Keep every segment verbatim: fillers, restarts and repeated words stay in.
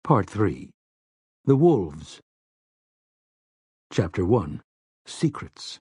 Part three. The Wolves. Chapter one. Secrets.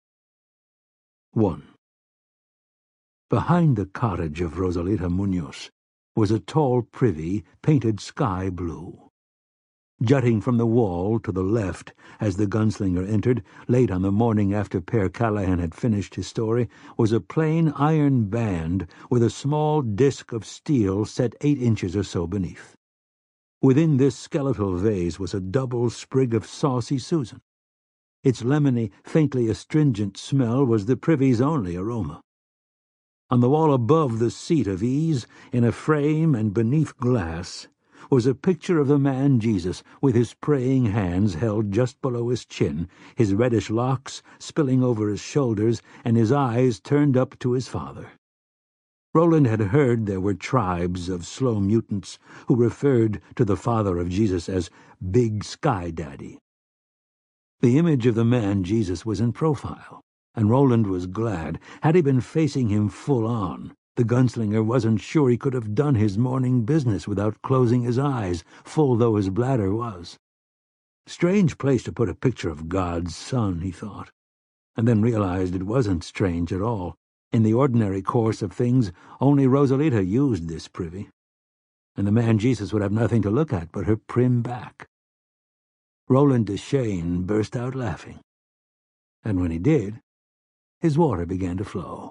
one. Behind the cottage of Rosalita Munoz was a tall privy painted sky blue. Jutting from the wall to the left as the gunslinger entered, late on the morning after Père Callahan had finished his story, was a plain iron band with a small disc of steel set eight inches or so beneath. Within this skeletal vase was a double sprig of Saucy Susan. Its lemony, faintly astringent smell was the privy's only aroma. On the wall above the seat of ease, in a frame and beneath glass, was a picture of the man Jesus, with his praying hands held just below his chin, his reddish locks spilling over his shoulders, and his eyes turned up to his Father. Roland had heard there were tribes of slow mutants who referred to the Father of Jesus as Big Sky Daddy. The image of the man Jesus was in profile, and Roland was glad. Had he been facing him full on, the gunslinger wasn't sure he could have done his morning business without closing his eyes, full though his bladder was. Strange place to put a picture of God's Son, he thought, and then realized it wasn't strange at all. In the ordinary course of things, only Rosalita used this privy, and the man Jesus would have nothing to look at but her prim back. Roland Deschain burst out laughing, and when he did, his water began to flow.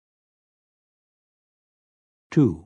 Two.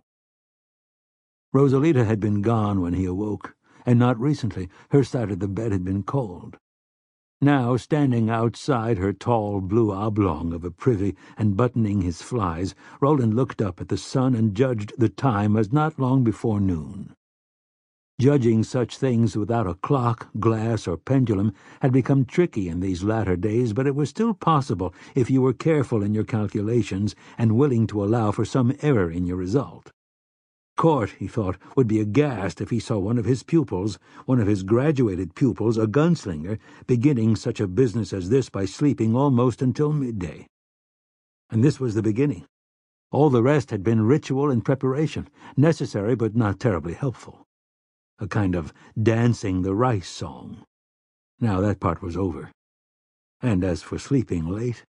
Rosalita had been gone when he awoke, and not recently. Her side of the bed had been cold. Now, standing outside her tall blue oblong of a privy and buttoning his flies, Roland looked up at the sun and judged the time as not long before noon. Judging such things without a clock, glass, or pendulum had become tricky in these latter days, but it was still possible if you were careful in your calculations and willing to allow for some error in your result. Court, he thought, would be aghast if he saw one of his pupils, one of his graduated pupils, a gunslinger, beginning such a business as this by sleeping almost until midday. And this was the beginning. All the rest had been ritual and preparation, necessary but not terribly helpful. A kind of dancing the rice song. Now that part was over. And as for sleeping late,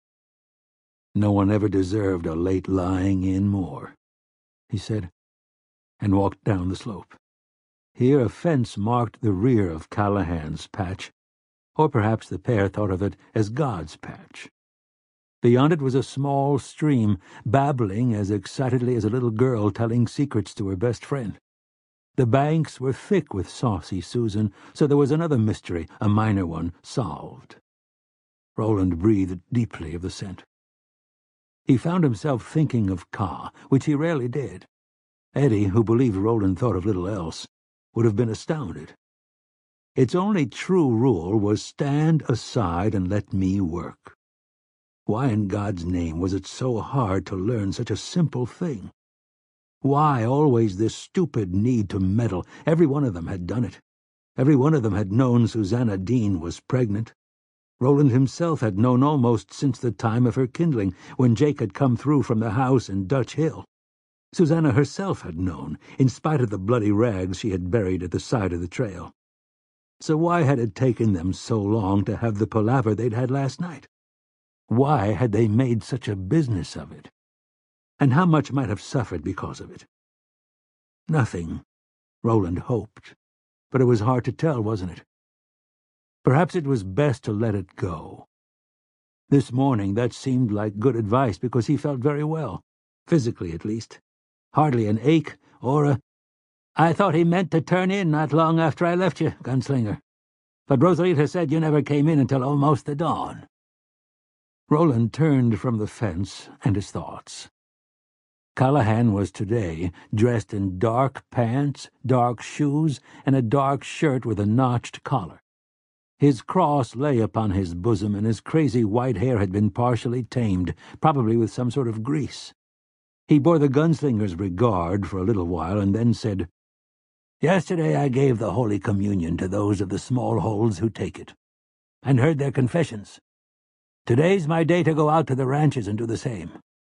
no one ever deserved a late lying in more, he said, and walked down the slope. Here a fence marked the rear of Callahan's patch, or perhaps the pair thought of it as God's patch. Beyond it was a small stream, babbling as excitedly as a little girl telling secrets to her best friend. The banks were thick with Saucy Susan, so there was another mystery, a minor one, solved. Roland breathed deeply of the scent. He found himself thinking of Ka, which he rarely did. Eddie, who believed Roland thought of little else, would have been astounded. Its only true rule was stand aside and let me work. Why in God's name was it so hard to learn such a simple thing? Why always this stupid need to meddle? Every one of them had done it. Every one of them had known Susanna Dean was pregnant. Roland himself had known almost since the time of her kindling, when Jake had come through from the house in Dutch Hill. Susanna herself had known, in spite of the bloody rags she had buried at the side of the trail. So why had it taken them so long to have the palaver they'd had last night? Why had they made such a business of it? And how much might have suffered because of it? Nothing, Roland hoped, but it was hard to tell, wasn't it? Perhaps it was best to let it go. This morning that seemed like good advice because he felt very well, physically at least. Hardly an ache or a, "I thought he meant to turn in not long after I left you, gunslinger. But Rosalita said you never came in until almost the dawn." Roland turned from the fence and his thoughts. Callahan was today dressed in dark pants, dark shoes, and a dark shirt with a notched collar. His cross lay upon his bosom, and his crazy white hair had been partially tamed, probably with some sort of grease. He bore the gunslinger's regard for a little while, and then said, "Yesterday I gave the Holy Communion to those of the small holds who take it, and heard their confessions. Today's my day to go out to the ranches and do the same.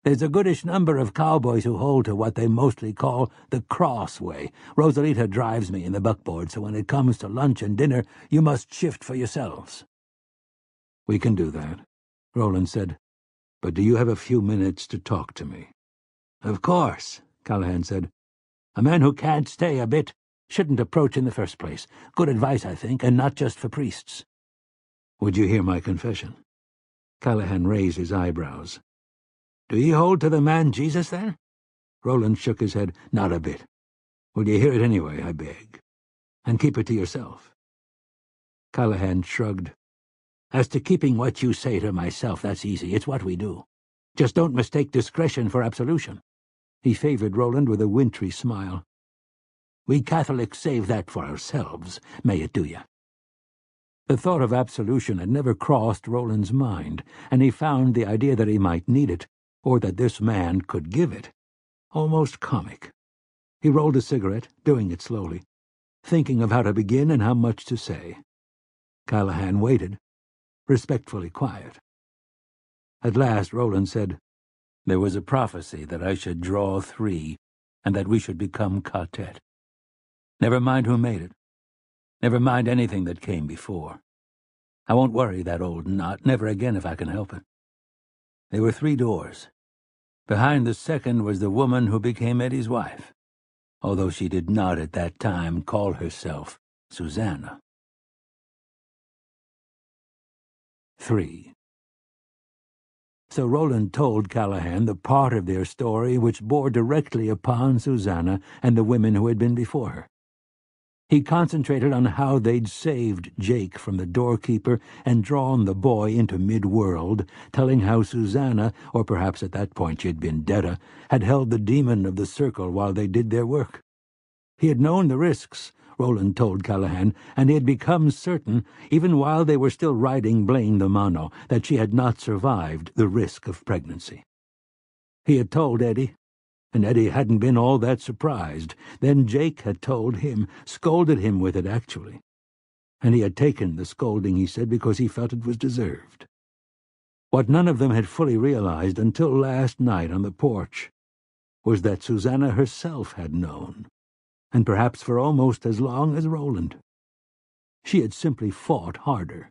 There's a goodish number of cowboys who hold to what they mostly call the cross way. Rosalita drives me in the buckboard, so when it comes to lunch and dinner, you must shift for yourselves." "We can do that," Roland said. "But do you have a few minutes to talk to me?" "Of course," Callahan said. "A man who can't stay a bit shouldn't approach in the first place. Good advice, I think, and not just for priests." "Would you hear my confession?" Callahan raised his eyebrows. "Do ye hold to the man Jesus, then?" Roland shook his head. "Not a bit. Will you hear it anyway, I beg? And keep it to yourself." Callahan shrugged. "As to keeping what you say to myself, that's easy. It's what we do. Just don't mistake discretion for absolution." He favored Roland with a wintry smile. "We Catholics save that for ourselves. May it do you." The thought of absolution had never crossed Roland's mind, and he found the idea that he might need it, or that this man could give it, almost comic. He rolled a cigarette, doing it slowly, thinking of how to begin and how much to say. Callahan waited, respectfully quiet. At last Roland said, "There was a prophecy that I should draw three, and that we should become quartet. Never mind who made it. Never mind anything that came before. I won't worry that old knot, never again if I can help it. There were three doors. Behind the second was the woman who became Eddie's wife, although she did not at that time call herself Susanna." Three. So Roland told Callahan the part of their story which bore directly upon Susanna and the women who had been before her. He concentrated on how they'd saved Jake from the doorkeeper and drawn the boy into mid-world, telling how Susanna, or perhaps at that point she had been Detta, had held the demon of the circle while they did their work. He had known the risks, Roland told Callahan, and he had become certain, even while they were still riding Blaine the Mono, that she had not survived the risk of pregnancy. He had told Eddie, and Eddie hadn't been all that surprised. Then Jake had told him, scolded him with it actually. And he had taken the scolding, he said, because he felt it was deserved. What none of them had fully realized until last night on the porch was that Susanna herself had known, and perhaps for almost as long as Roland. She had simply fought harder.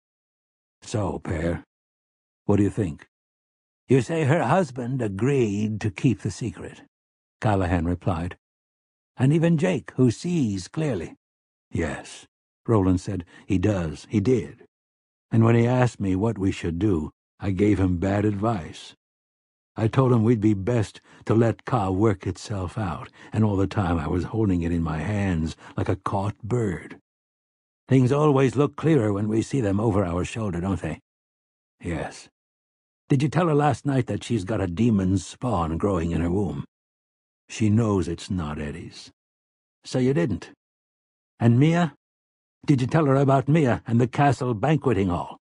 "So, Père, what do you think?" "You say her husband agreed to keep the secret," Callahan replied. "And even Jake, who sees clearly." "Yes," Roland said. "He does. He did. And when he asked me what we should do, I gave him bad advice. I told him we'd be best to let Ka work itself out, and all the time I was holding it in my hands like a caught bird. Things always look clearer when we see them over our shoulder, don't they?" "Yes." "Did you tell her last night that she's got a demon's spawn growing in her womb?" "She knows it's not Eddie's." "So you didn't. And Mia? Did you tell her about Mia and the castle banqueting hall?"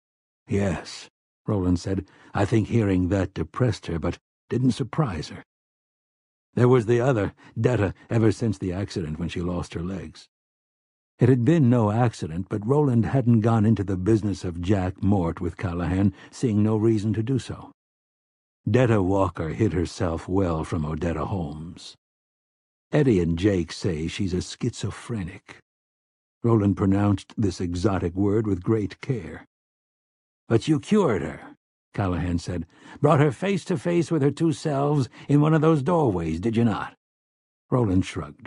"Yes," Roland said. "I think hearing that depressed her, but didn't surprise her. There was the other, Detta, ever since the accident when she lost her legs." It had been no accident, but Roland hadn't gone into the business of Jack Mort with Callahan, seeing no reason to do so. Detta Walker hid herself well from Odetta Holmes. Eddie and Jake say she's a schizophrenic. Roland pronounced this exotic word with great care. "But you cured her," Callahan said. "Brought her face to face with her two selves in one of those doorways, did you not?" Roland shrugged.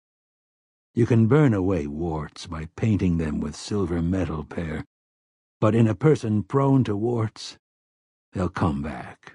"You can burn away warts by painting them with silver metal, Père. But in a person prone to warts, they'll come back."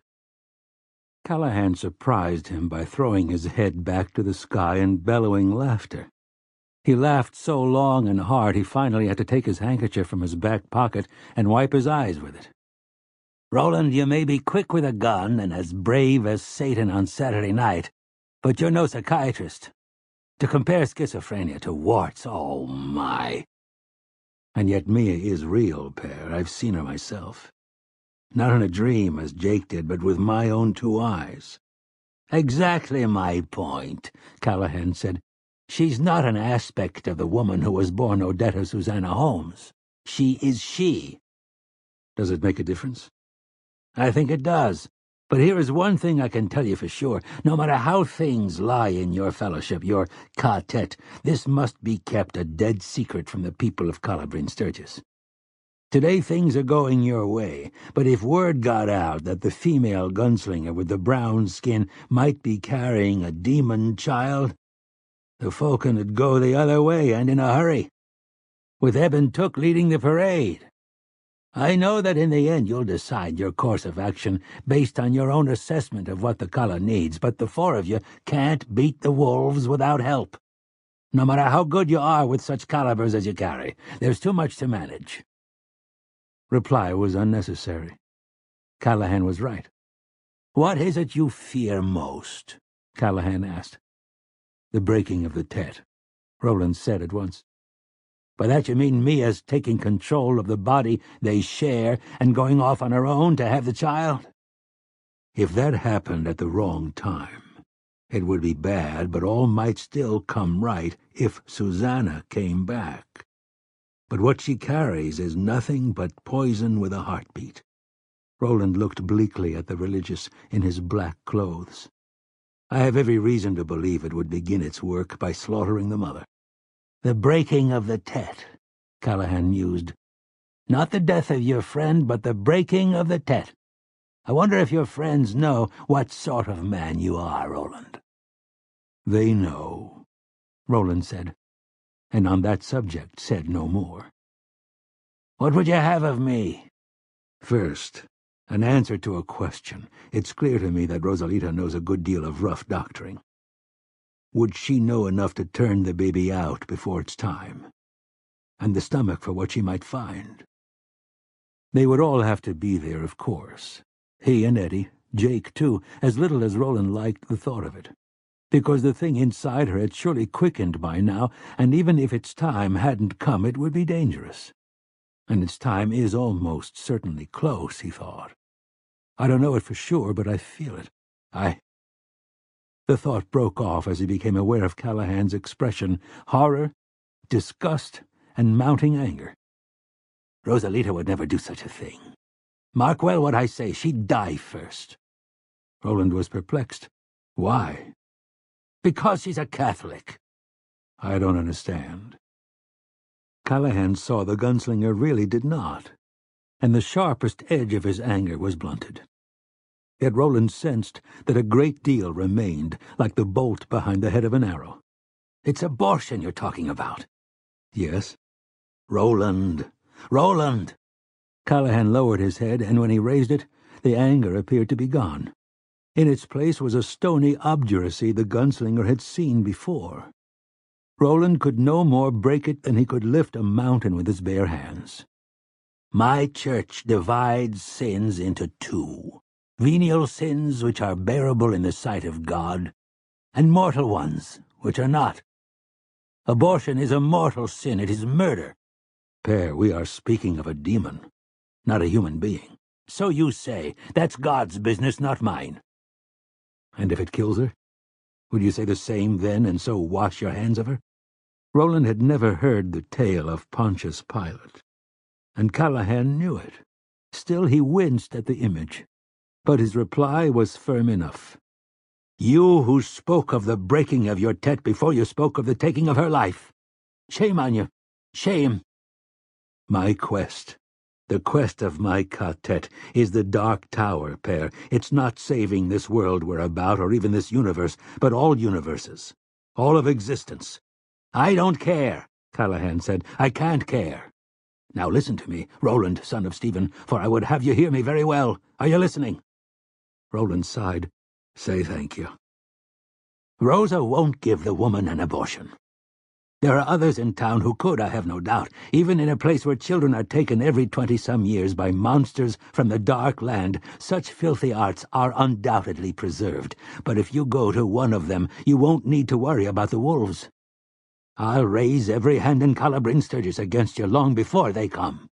Callahan surprised him by throwing his head back to the sky and bellowing laughter. He laughed so long and hard he finally had to take his handkerchief from his back pocket and wipe his eyes with it. "Roland, you may be quick with a gun and as brave as Satan on Saturday night, but you're no psychiatrist. To compare schizophrenia to warts, oh my. And yet Mia is real, Père. I've seen her myself. Not in a dream, as Jake did, but with my own two eyes." "Exactly my point," Callahan said. "She's not an aspect of the woman who was born Odetta Susanna Holmes. She is she." "Does it make a difference?" "I think it does. But here is one thing I can tell you for sure. No matter how things lie in your fellowship, your quartet, this must be kept a dead secret from the people of Calla Bryn Sturgis. Today things are going your way, but if word got out that the female gunslinger with the brown skin might be carrying a demon child, the Falcon would go the other way, and in a hurry, with Eben Took leading the parade. I know that in the end you'll decide your course of action based on your own assessment of what the Calla needs, but the four of you can't beat the wolves without help. No matter how good you are with such calibers as you carry, there's too much to manage. Reply was unnecessary. Callahan was right. What is it you fear most? Callahan asked. The breaking of the Tet, Roland said at once. By that you mean Mia's taking control of the body they share and going off on her own to have the child? If that happened at the wrong time, it would be bad, but all might still come right if Susanna came back. But what she carries is nothing but poison with a heartbeat. Roland looked bleakly at the religious in his black clothes. I have every reason to believe it would begin its work by slaughtering the mother. The breaking of the Tet, Callahan mused. Not the death of your friend, but the breaking of the Tet. I wonder if your friends know what sort of man you are, Roland. They know, Roland said, and on that subject said no more. What would you have of me? First, an answer to a question. It's clear to me that Rosalita knows a good deal of rough doctoring. Would she know enough to turn the baby out before its time? And the stomach for what she might find? They would all have to be there, of course. He and Eddie, Jake too, as little as Roland liked the thought of it. Because the thing inside her had surely quickened by now, and even if its time hadn't come, it would be dangerous. And its time is almost certainly close, he thought. I don't know it for sure, but I feel it. I... The thought broke off as he became aware of Callahan's expression, horror, disgust, and mounting anger. Rosalita would never do such a thing. Mark well what I say, she'd die first. Roland was perplexed. Why? Because she's a Catholic. I don't understand. Callahan saw the gunslinger really did not, and the sharpest edge of his anger was blunted. Yet Roland sensed that a great deal remained, like the bolt behind the head of an arrow. It's abortion you're talking about. Yes. Roland! Roland! Callahan lowered his head, and when he raised it, the anger appeared to be gone. In its place was a stony obduracy the gunslinger had seen before. Roland could no more break it than he could lift a mountain with his bare hands. My church divides sins into two. Venial sins which are bearable in the sight of God, and mortal ones which are not. Abortion is a mortal sin, it is murder. Père, we are speaking of a demon, not a human being. So you say, that's God's business, not mine. And if it kills her? Would you say the same then, and so wash your hands of her? Roland had never heard the tale of Pontius Pilate, and Callahan knew it. Still he winced at the image, but his reply was firm enough. You who spoke of the breaking of your Tet before you spoke of the taking of her life. Shame on you. Shame. My quest, the quest of my quartet, is the Dark Tower, Père. It's not saving this world we're about, or even this universe, but all universes. All of existence. I don't care, Callahan said. I can't care. Now listen to me, Roland, son of Stephen, for I would have you hear me very well. Are you listening? Roland sighed. Say thank you. Rosa won't give the woman an abortion. There are others in town who could, I have no doubt, even in a place where children are taken every twenty-some years by monsters from the dark land. Such filthy arts are undoubtedly preserved, but if you go to one of them, you won't need to worry about the wolves. I'll raise every hand in Calla Bryn Sturgis against you long before they come.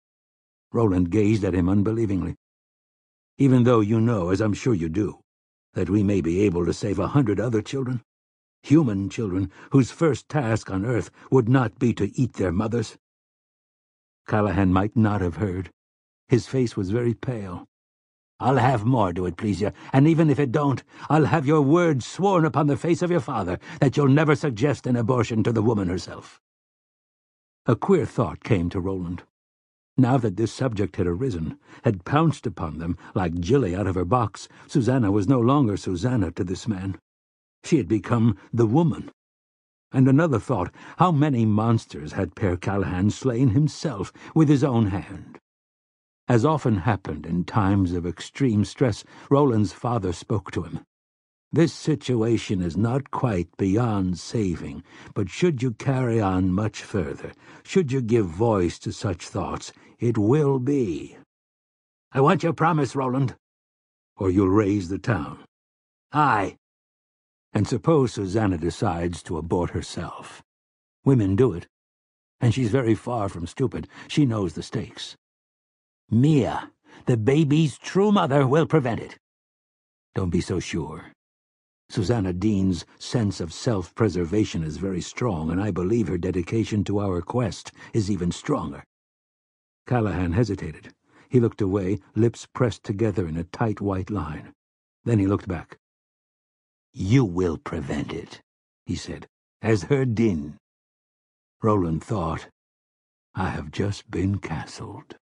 Roland gazed at him unbelievingly. Even though you know, as I'm sure you do, that we may be able to save a hundred other children? Human children whose first task on earth would not be to eat their mothers? Callahan might not have heard. His face was very pale. I'll have more, do it please you, and even if it don't, I'll have your word sworn upon the face of your father that you'll never suggest an abortion to the woman herself." A queer thought came to Roland. Now that this subject had arisen, had pounced upon them like Jilly out of her box, Susanna was no longer Susanna to this man. She had become the woman. And another thought, how many monsters had Père Callahan slain himself with his own hand? As often happened in times of extreme stress, Roland's father spoke to him. "This situation is not quite beyond saving, but should you carry on much further, should you give voice to such thoughts, it will be. I want your promise, Roland, or you'll raise the town." "Aye." "And suppose Susanna decides to abort herself. Women do it, and she's very far from stupid. She knows the stakes. Mia, the baby's true mother, will prevent it." "Don't be so sure. Susanna Dean's sense of self-preservation is very strong, and I believe her dedication to our quest is even stronger." Callahan hesitated. He looked away, lips pressed together in a tight white line. Then he looked back. "You will prevent it," he said, "as her Din." Roland thought, "I have just been castled."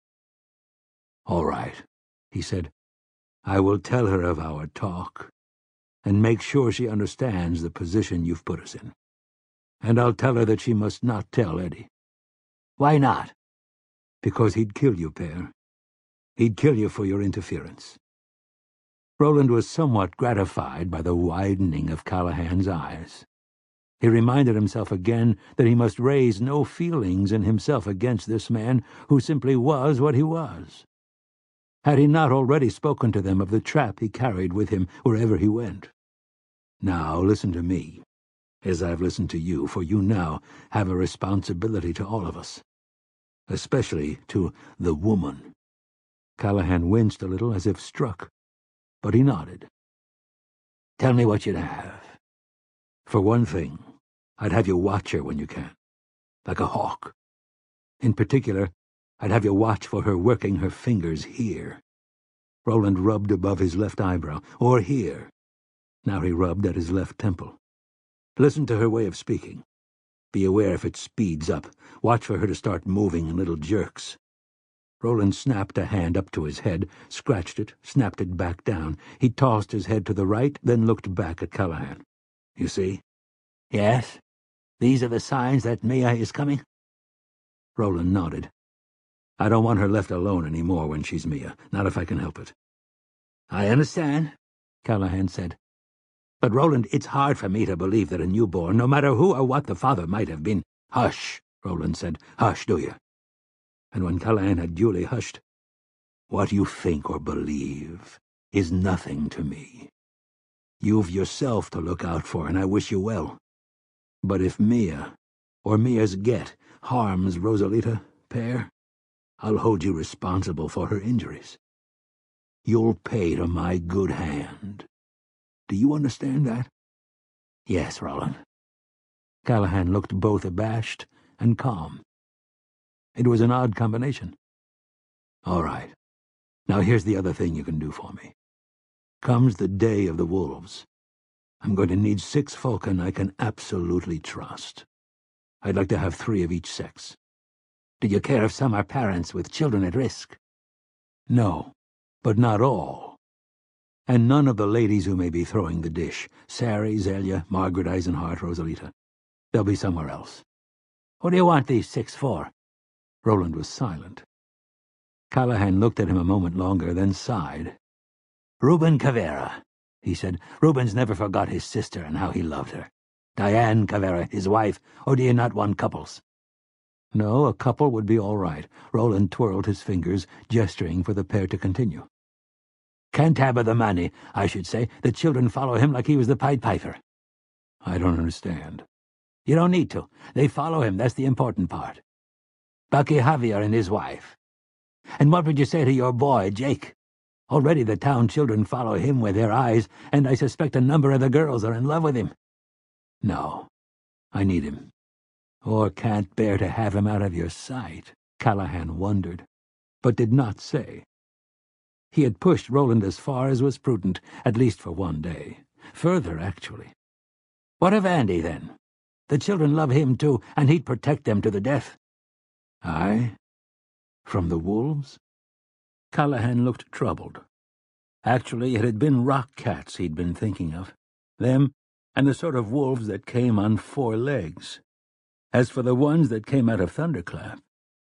"All right," he said. "I will tell her of our talk, and make sure she understands the position you've put us in. And I'll tell her that she must not tell Eddie." "Why not?" "Because he'd kill you, Père. He'd kill you for your interference." Roland was somewhat gratified by the widening of Callahan's eyes. He reminded himself again that he must raise no feelings in himself against this man who simply was what he was. Had he not already spoken to them of the trap he carried with him wherever he went? "Now listen to me, as I've listened to you, for you now have a responsibility to all of us, especially to the woman." Callahan winced a little, as if struck, but he nodded. "Tell me what you'd have." "For one thing, I'd have you watch her when you can, like a hawk. In particular, I'd have you watch for her working her fingers here." Roland rubbed above his left eyebrow. "Or here." Now he rubbed at his left temple. "Listen to her way of speaking. Be aware if it speeds up. Watch for her to start moving in little jerks." Roland snapped a hand up to his head, scratched it, snapped it back down. He tossed his head to the right, then looked back at Callahan. "You see?" "Yes. These are the signs that Mia is coming?" Roland nodded. "I don't want her left alone any more when she's Mia, not if I can help it." "I understand," Callahan said. "But, Roland, it's hard for me to believe that a newborn, no matter who or what the father might have been—" "Hush," Roland said. "Hush, do you?" And when Callahan had duly hushed, "What you think or believe is nothing to me. You've yourself to look out for, and I wish you well. But if Mia, or Mia's get, harms Rosalita, Père, I'll hold you responsible for her injuries. You'll pay to my good hand. Do you understand that?" "Yes, Roland." Callahan looked both abashed and calm. It was an odd combination. "All right. Now here's the other thing you can do for me. Comes the day of the wolves. I'm going to need six Falcon I can absolutely trust. I'd like to have three of each sex." "Do you care if some are parents with children at risk?" "No, but not all. And none of the ladies who may be throwing the dish. Sari, Zelia, Margaret Eisenhart, Rosalita. They'll be somewhere else." "What do you want these six for?" Roland was silent. Callahan looked at him a moment longer, then sighed. "Reuben Cavera," he said. "Reuben's never forgot his sister and how he loved her. Diane Cavera, his wife, or do you not want couples?" No, a couple would be all right. Roland twirled his fingers, gesturing for the pair to continue. "Can't have the money, I should say. The children follow him like he was the Pied Piper." "I don't understand." "You don't need to. They follow him, that's the important part. Bucky Javier and his wife. And what would you say to your boy, Jake? Already the town children follow him with their eyes, and I suspect a number of the girls are in love with him." "No, I need him. Or can't bear to have him out of your sight," Callahan wondered, but did not say. He had pushed Roland as far as was prudent, at least for one day. Further, actually. What of Andy, then? The children love him, too, and he'd protect them to the death. Aye? From the wolves? Callahan looked troubled. Actually, it had been rock cats he'd been thinking of. Them, and the sort of wolves that came on four legs. As for the ones that came out of Thunderclap...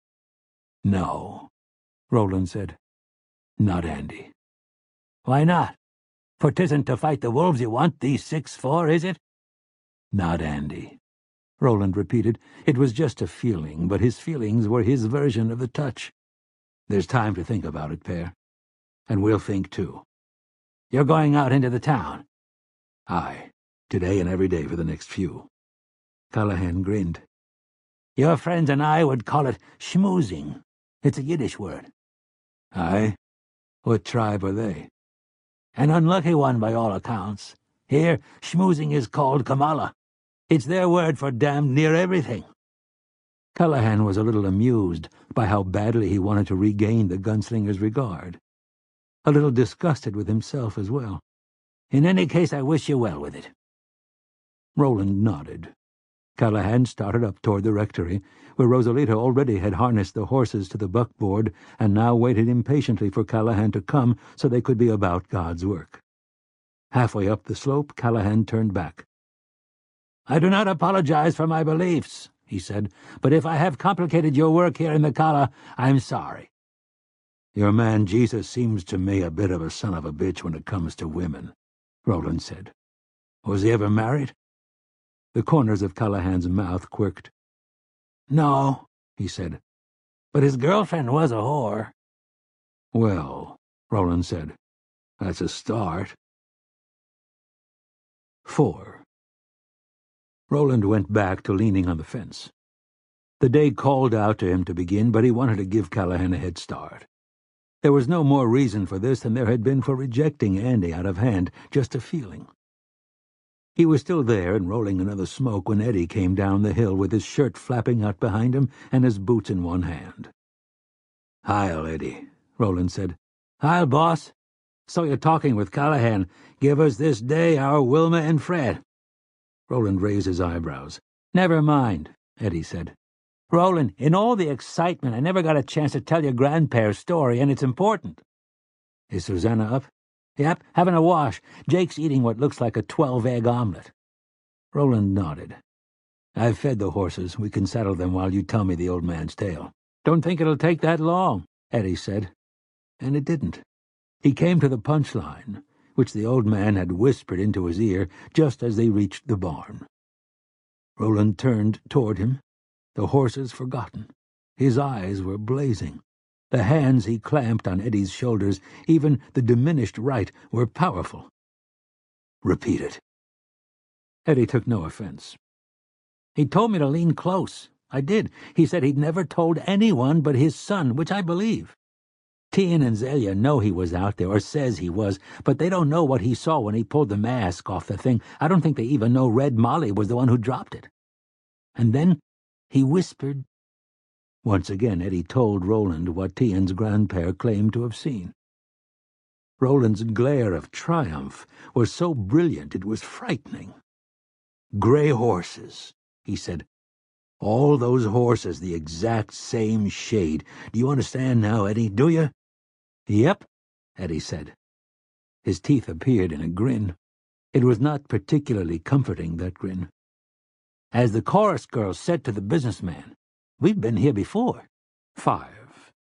No, Roland said. Not Andy. Why not? For 'tisn't to fight the wolves you want these six for, is it? Not Andy, Roland repeated. It was just a feeling, but his feelings were his version of the touch. There's time to think about it, Pear. And we'll think, too. You're going out into the town? Aye, today and every day for the next few. Callahan grinned. Your friends and I would call it schmoozing. It's a Yiddish word. Aye? What tribe are they? An unlucky one by all accounts. Here, schmoozing is called Kamala. It's their word for damned near everything. Callahan was a little amused by how badly he wanted to regain the gunslinger's regard. A little disgusted with himself as well. In any case, I wish you well with it. Roland nodded. Callahan started up toward the rectory, where Rosalita already had harnessed the horses to the buckboard and now waited impatiently for Callahan to come so they could be about God's work. Halfway up the slope, Callahan turned back. I do not apologize for my beliefs, he said, but if I have complicated your work here in the Kala, I'm sorry. Your man Jesus seems to me a bit of a son of a bitch when it comes to women, Roland said. Was he ever married? The corners of Callahan's mouth quirked. No, he said, but his girlfriend was a whore. Well, Roland said, that's a start. Four. Roland went back to leaning on the fence. The day called out to him to begin, but he wanted to give Callahan a head start. There was no more reason for this than there had been for rejecting Andy out of hand, just a feeling. He was still there and rolling another smoke when Eddie came down the hill with his shirt flapping out behind him and his boots in one hand. Heil, Eddie, Roland said. Heil, boss. So you're talking with Callahan. Give us this day our Wilma and Fred. Roland raised his eyebrows. Never mind, Eddie said. Roland, in all the excitement, I never got a chance to tell your grandpa's story, and it's important. Is Susanna up? Yep, having a wash. Jake's eating what looks like a twelve-egg omelet. Roland nodded. I've fed the horses. We can saddle them while you tell me the old man's tale. Don't think it'll take that long, Eddie said. And it didn't. He came to the punchline, which the old man had whispered into his ear just as they reached the barn. Roland turned toward him, the horses forgotten. His eyes were blazing. The hands he clamped on Eddie's shoulders, even the diminished right, were powerful. Repeat it. Eddie took no offense. He told me to lean close. I did. He said he'd never told anyone but his son, which I believe. Tien and Zelia know he was out there, or says he was, but they don't know what he saw when he pulled the mask off the thing. I don't think they even know Red Molly was the one who dropped it. And then he whispered. Once again Eddie told Roland what Tien's grandpère claimed to have seen. Roland's glare of triumph was so brilliant it was frightening. Gray horses, he said. All those horses the exact same shade. Do you understand now, Eddie, do you? Yep, Eddie said. His teeth appeared in a grin. It was not particularly comforting, that grin. As the chorus girl said to the businessman, we've been here before. Five.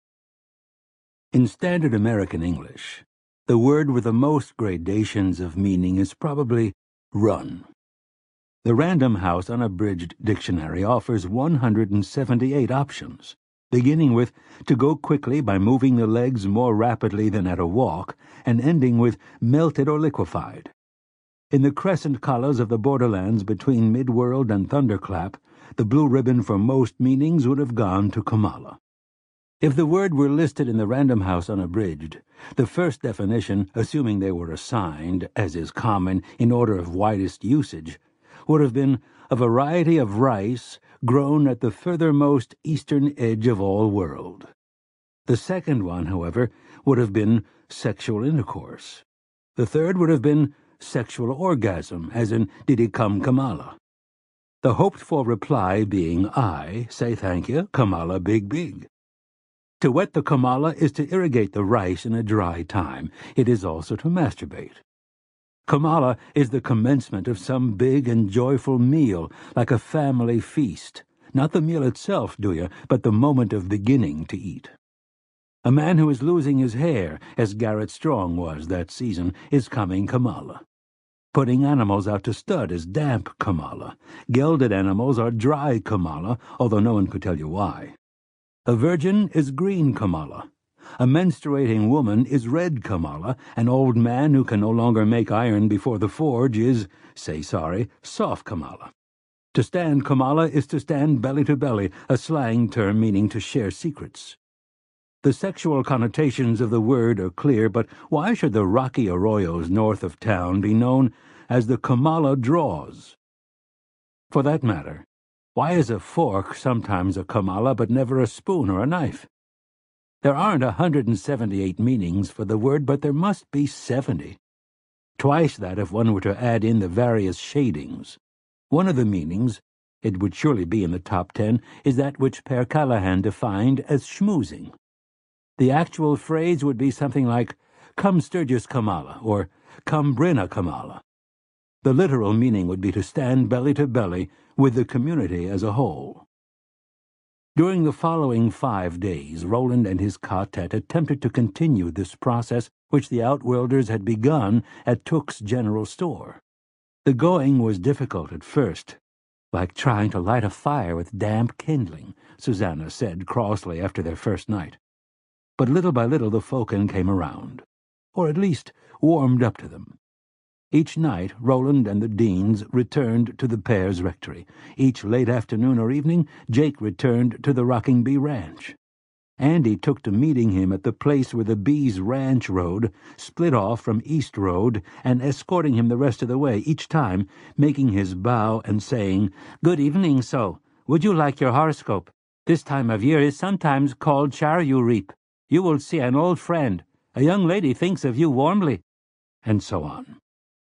In standard American English, the word with the most gradations of meaning is probably run. The Random House Unabridged Dictionary offers one hundred seventy-eight options, beginning with to go quickly by moving the legs more rapidly than at a walk, and ending with melted or liquefied. In the crescent colors of the borderlands between Midworld and Thunderclap, the blue ribbon for most meanings would have gone to Kamala. If the word were listed in the Random House Unabridged, the first definition, assuming they were assigned, as is common, in order of widest usage, would have been a variety of rice grown at the furthermost eastern edge of all world. The second one, however, would have been sexual intercourse. The third would have been sexual orgasm, as in did he come Kamala? The hoped-for reply being, I say thank you, Kamala big big. To wet the Kamala is to irrigate the rice in a dry time. It is also to masturbate. Kamala is the commencement of some big and joyful meal, like a family feast. Not the meal itself, do you, but the moment of beginning to eat. A man who is losing his hair, as Garrett Strong was that season, is coming Kamala. Putting animals out to stud is damp Kamala. Gelded animals are dry Kamala, although no one could tell you why. A virgin is green Kamala. A menstruating woman is red Kamala. An old man who can no longer make iron before the forge is, say sorry, soft Kamala. To stand Kamala is to stand belly to belly, a slang term meaning to share secrets. The sexual connotations of the word are clear, but why should the rocky arroyos north of town be known as the Kamala Draws? For that matter, why is a fork sometimes a Kamala but never a spoon or a knife? There aren't a hundred and seventy-eight meanings for the word, but there must be seventy. Twice that if one were to add in the various shadings. One of the meanings, it would surely be in the top ten, is that which Per Callahan defined as schmoozing. The actual phrase would be something like, come Sturgis Kamala, or come Brenna Kamala. The literal meaning would be to stand belly to belly with the community as a whole. During the following five days, Roland and his quartet attempted to continue this process which the Outworlders had begun at Took's General Store. The going was difficult at first, like trying to light a fire with damp kindling, Susanna said crossly after their first night. But little by little the Falcon came around, or at least warmed up to them. Each night Roland and the Deans returned to the pair's rectory. Each late afternoon or evening Jake returned to the Rocking Bee Ranch. Andy took to meeting him at the place where the Bees Ranch Road split off from East Road and escorting him the rest of the way, each time making his bow and saying, "Good evening, so. Would you like your horoscope? This time of year is sometimes called Chariot Reap. You will see an old friend. A young lady thinks of you warmly," and so on.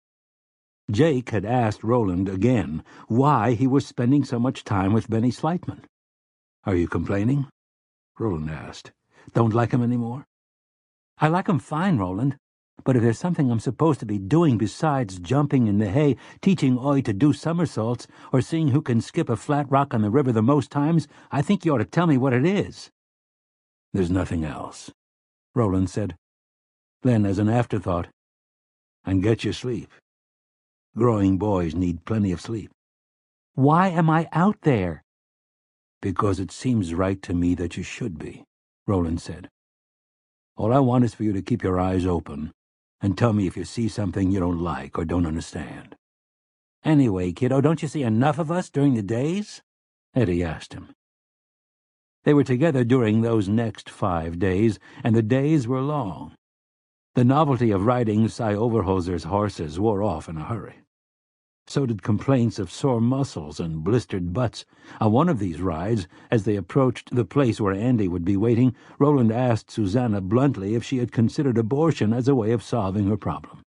Jake had asked Roland again why he was spending so much time with Benny Slightman. "Are you complaining?" Roland asked. "Don't like him any more?" "I like him fine, Roland. But if there's something I'm supposed to be doing besides jumping in the hay, teaching Oi to do somersaults, or seeing who can skip a flat rock on the river the most times, I think you ought to tell me what it is." "There's nothing else," Roland said. Then, as an afterthought, "And get your sleep. Growing boys need plenty of sleep." "Why am I out there?" "Because it seems right to me that you should be," Roland said. "All I want is for you to keep your eyes open and tell me if you see something you don't like or don't understand." "Anyway, kiddo, don't you see enough of us during the days?" Eddie asked him. They were together during those next five days, and the days were long. The novelty of riding Cy Overholser's horses wore off in a hurry. So did complaints of sore muscles and blistered butts. On one of these rides, as they approached the place where Andy would be waiting, Roland asked Susanna bluntly if she had considered abortion as a way of solving her problem.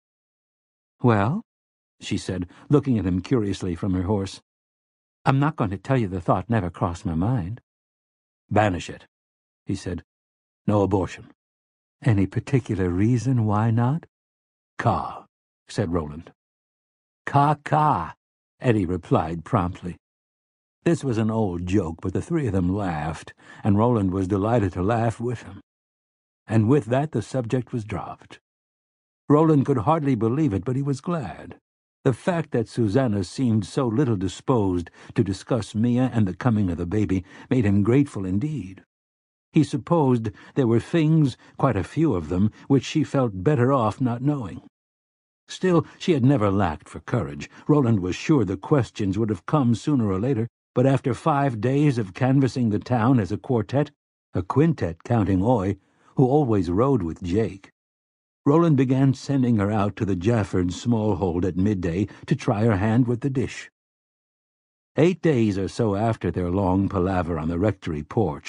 "Well," she said, looking at him curiously from her horse, "I'm not going to tell you the thought never crossed my mind." "Banish it," he said. "No abortion." "Any particular reason why not?" "Ka," said Roland. "Ka-ka," Eddie replied promptly. This was an old joke, but the three of them laughed, and Roland was delighted to laugh with them. And with that the subject was dropped. Roland could hardly believe it, but he was glad. The fact that Susanna seemed so little disposed to discuss Mia and the coming of the baby made him grateful indeed. He supposed there were things, quite a few of them, which she felt better off not knowing. Still, she had never lacked for courage. Roland was sure the questions would have come sooner or later, but after five days of canvassing the town as a quartet, a quintet counting Oi, who always rode with Jake, Roland began sending her out to the Jafford small hold at midday to try her hand with the dish. Eight days or so after their long palaver on the rectory porch,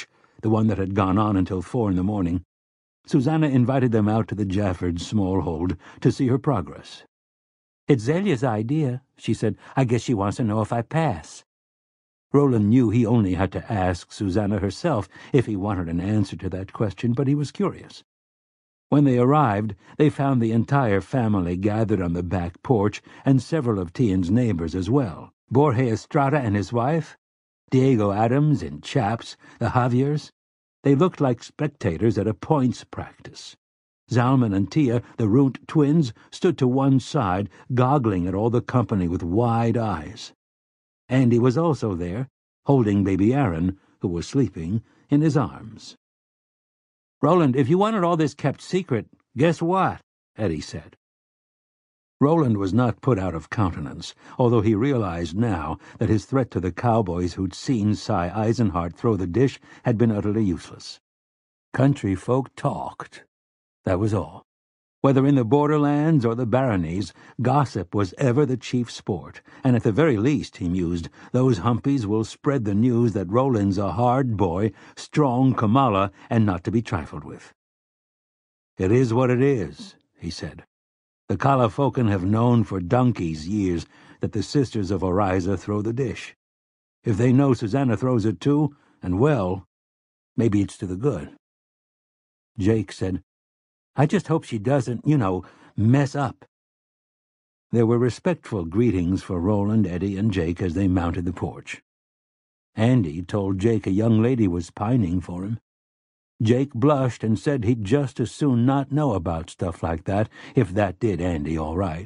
the one that had gone on until four in the morning, Susanna invited them out to the Jaffords' small hold to see her progress. "It's Zelia's idea," she said. "I guess she wants to know if I pass." Roland knew he only had to ask Susanna herself if he wanted an answer to that question, but he was curious. When they arrived, they found the entire family gathered on the back porch, and several of Tien's neighbors as well. Borge Estrada and his wife, Diego Adams in chaps, the Javiers. They looked like spectators at a points practice. Zalman and Tia, the Runt twins, stood to one side, goggling at all the company with wide eyes. Andy was also there, holding baby Aaron, who was sleeping, in his arms. "Roland, if you wanted all this kept secret, guess what?" Eddie said. Roland was not put out of countenance, although he realized now that his threat to the cowboys who'd seen Cy Eisenhart throw the dish had been utterly useless. Country folk talked. That was all. Whether in the borderlands or the baronies, gossip was ever the chief sport, and at the very least, he mused, those humpies will spread the news that Roland's a hard boy, strong Kamala, and not to be trifled with. "It is what it is," he said. "The Calafocan have known for donkey's years that the sisters of Oriza throw the dish. If they know Susanna throws it too, and well, maybe it's to the good." Jake said, "I just hope she doesn't, you know, mess up." There were respectful greetings for Roland, Eddie, and Jake as they mounted the porch. Andy told Jake a young lady was pining for him. Jake blushed and said he'd just as soon not know about stuff like that, if that did Andy all right.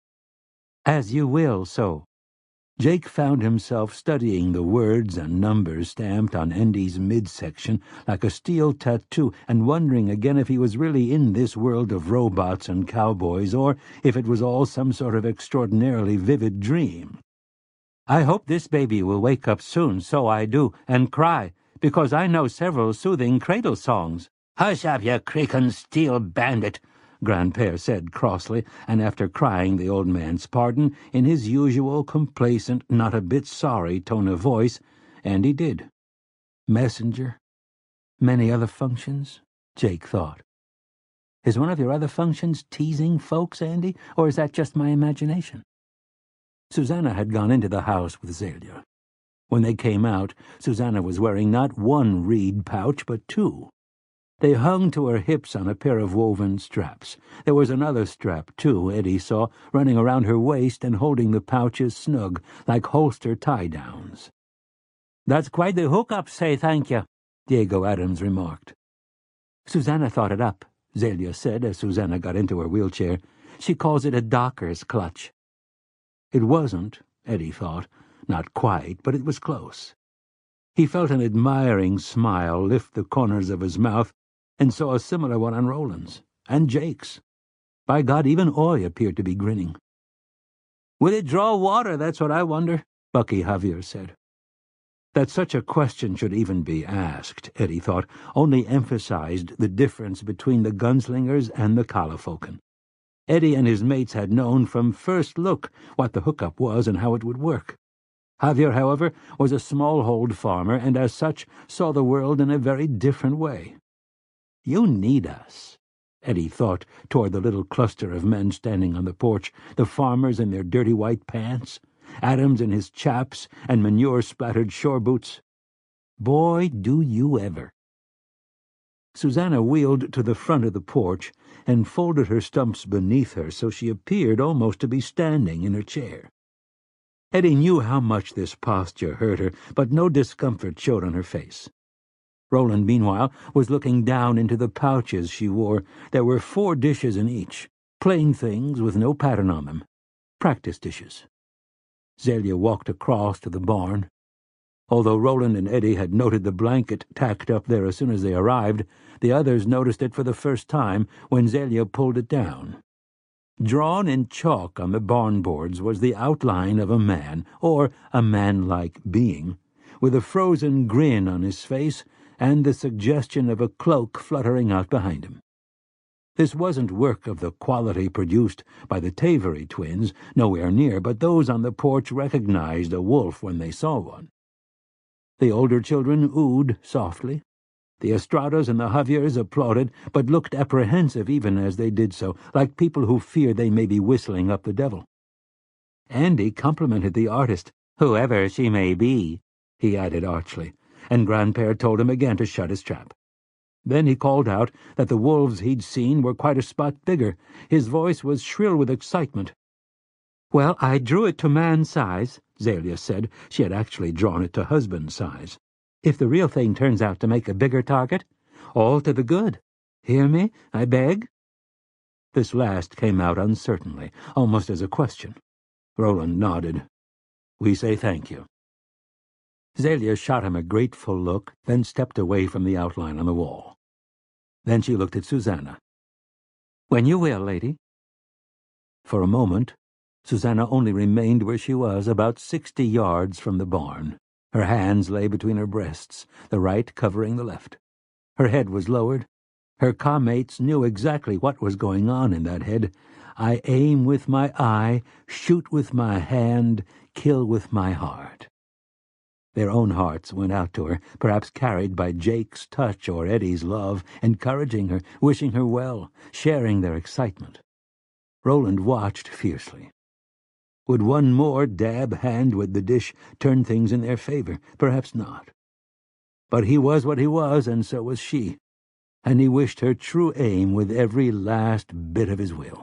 "As you will, so." Jake found himself studying the words and numbers stamped on Andy's midsection like a steel tattoo, and wondering again if he was really in this world of robots and cowboys, or if it was all some sort of extraordinarily vivid dream. "I hope this baby will wake up soon, so I do, and cry, because I know several soothing cradle songs." "Hush up, you creaking steel bandit," Grandpere said crossly, and after crying the old man's pardon in his usual complacent, not a bit sorry tone of voice, and he did. Messenger. Many other functions, Jake thought. Is one of your other functions teasing folks, Andy, or is that just my imagination? Susanna had gone into the house with Zelia. When they came out, Susanna was wearing not one reed pouch, but two. They hung to her hips on a pair of woven straps. There was another strap, too, Eddie saw, running around her waist and holding the pouches snug, like holster tie-downs. "That's quite the hook-up, say thank you," Diego Adams remarked. "Susanna thought it up," Zelia said as Susanna got into her wheelchair. "She calls it a docker's clutch." It wasn't, Eddie thought, not quite, but it was close. He felt an admiring smile lift the corners of his mouth, and saw a similar one on Roland's, and Jake's. By God, even Oy appeared to be grinning. "Will it draw water, that's what I wonder," Bucky Javier said. That such a question should even be asked, Eddie thought, only emphasized the difference between the gunslingers and the Calafocan. Eddie and his mates had known from first look what the hookup was and how it would work. Javier, however, was a small-hold farmer, and as such saw the world in a very different way. "You need us," Eddie thought toward the little cluster of men standing on the porch, the farmers in their dirty white pants, Adams in his chaps and manure-splattered shore boots. Boy, do you ever. Susanna wheeled to the front of the porch and folded her stumps beneath her so she appeared almost to be standing in her chair. Eddie knew how much this posture hurt her, but no discomfort showed on her face. Roland, meanwhile, was looking down into the pouches she wore. There were four dishes in each, plain things with no pattern on them, practice dishes. Zelia walked across to the barn. Although Roland and Eddie had noted the blanket tacked up there as soon as they arrived, the others noticed it for the first time when Zelia pulled it down. Drawn in chalk on the barn boards was the outline of a man, or a man-like being, with a frozen grin on his face and the suggestion of a cloak fluttering out behind him. This wasn't work of the quality produced by the Tavery twins, nowhere near, but those on the porch recognized a wolf when they saw one. The older children oohed softly. The Estradas and the Javiers applauded, but looked apprehensive even as they did so, like people who fear they may be whistling up the devil. Andy complimented the artist, whoever she may be, he added archly, and Grandpère told him again to shut his trap. Then he called out that the wolves he'd seen were quite a spot bigger. His voice was shrill with excitement. "Well, I drew it to man's size," Zalia said. She had actually drawn it to husband's size. "If the real thing turns out to make a bigger target, all to the good. Hear me, I beg?" This last came out uncertainly, almost as a question. Roland nodded. "We say thank you." Zalia shot him a grateful look, then stepped away from the outline on the wall. Then she looked at Susanna. "When you will, lady." For a moment, Susanna only remained where she was, about sixty yards from the barn. Her hands lay between her breasts, the right covering the left. Her head was lowered. Her commates knew exactly what was going on in that head. I aim with my eye, shoot with my hand, kill with my heart. Their own hearts went out to her, perhaps carried by Jake's touch or Eddie's love, encouraging her, wishing her well, sharing their excitement. Roland watched fiercely. Would one more dab hand with the dish turn things in their favor? Perhaps not. But he was what he was, and so was she, and he wished her true aim with every last bit of his will.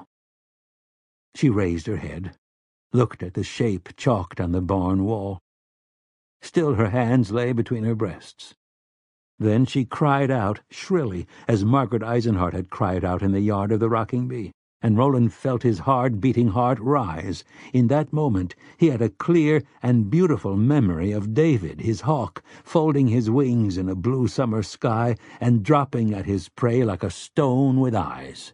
She raised her head, looked at the shape chalked on the barn wall. Still her hands lay between her breasts. Then she cried out shrilly, as Margaret Eisenhart had cried out in the yard of the Rocking Bee, and Roland felt his hard-beating heart rise. In that moment he had a clear and beautiful memory of David, his hawk, folding his wings in a blue summer sky and dropping at his prey like a stone with eyes.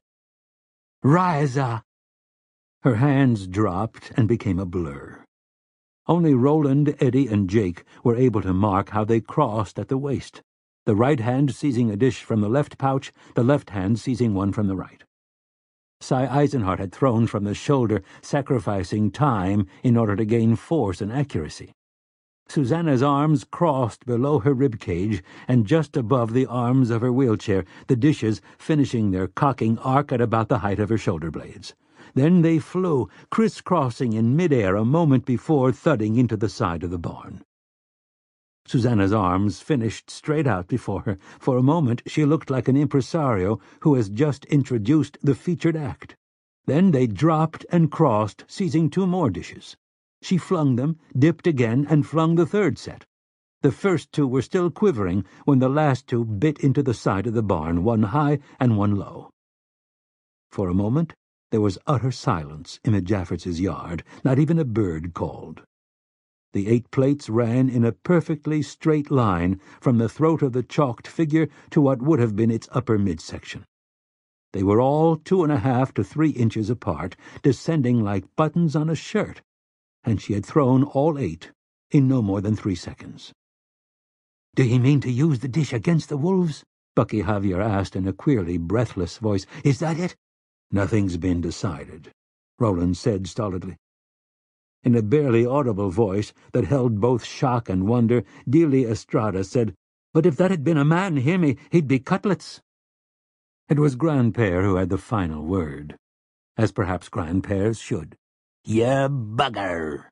"Riza!" Her hands dropped and became a blur. Only Roland, Eddie, and Jake were able to mark how they crossed at the waist, the right hand seizing a dish from the left pouch, the left hand seizing one from the right. Cy Eisenhart had thrown from the shoulder, sacrificing time in order to gain force and accuracy. Susanna's arms crossed below her rib cage and just above the arms of her wheelchair, the dishes finishing their cocking arc at about the height of her shoulder blades. Then they flew, crisscrossing in midair a moment before thudding into the side of the barn. Susanna's arms finished straight out before her. For a moment she looked like an impresario who has just introduced the featured act. Then they dropped and crossed, seizing two more dishes. She flung them, dipped again, and flung the third set. The first two were still quivering when the last two bit into the side of the barn, one high and one low. For a moment there was utter silence in the Jaffords' yard. Not even a bird called. The eight plates ran in a perfectly straight line from the throat of the chalked figure to what would have been its upper midsection. They were all two and a half to three inches apart, descending like buttons on a shirt, and she had thrown all eight in no more than three seconds. "Do you mean to use the dish against the wolves?" Bucky Javier asked in a queerly breathless voice. "Is that it?" "Nothing's been decided," Roland said stolidly. In a barely audible voice that held both shock and wonder, Dealey Estrada said, "But if that had been a man, hear me, he'd be cutlets." It was Grandpère who had the final word, as perhaps Grandpères should. "You bugger!"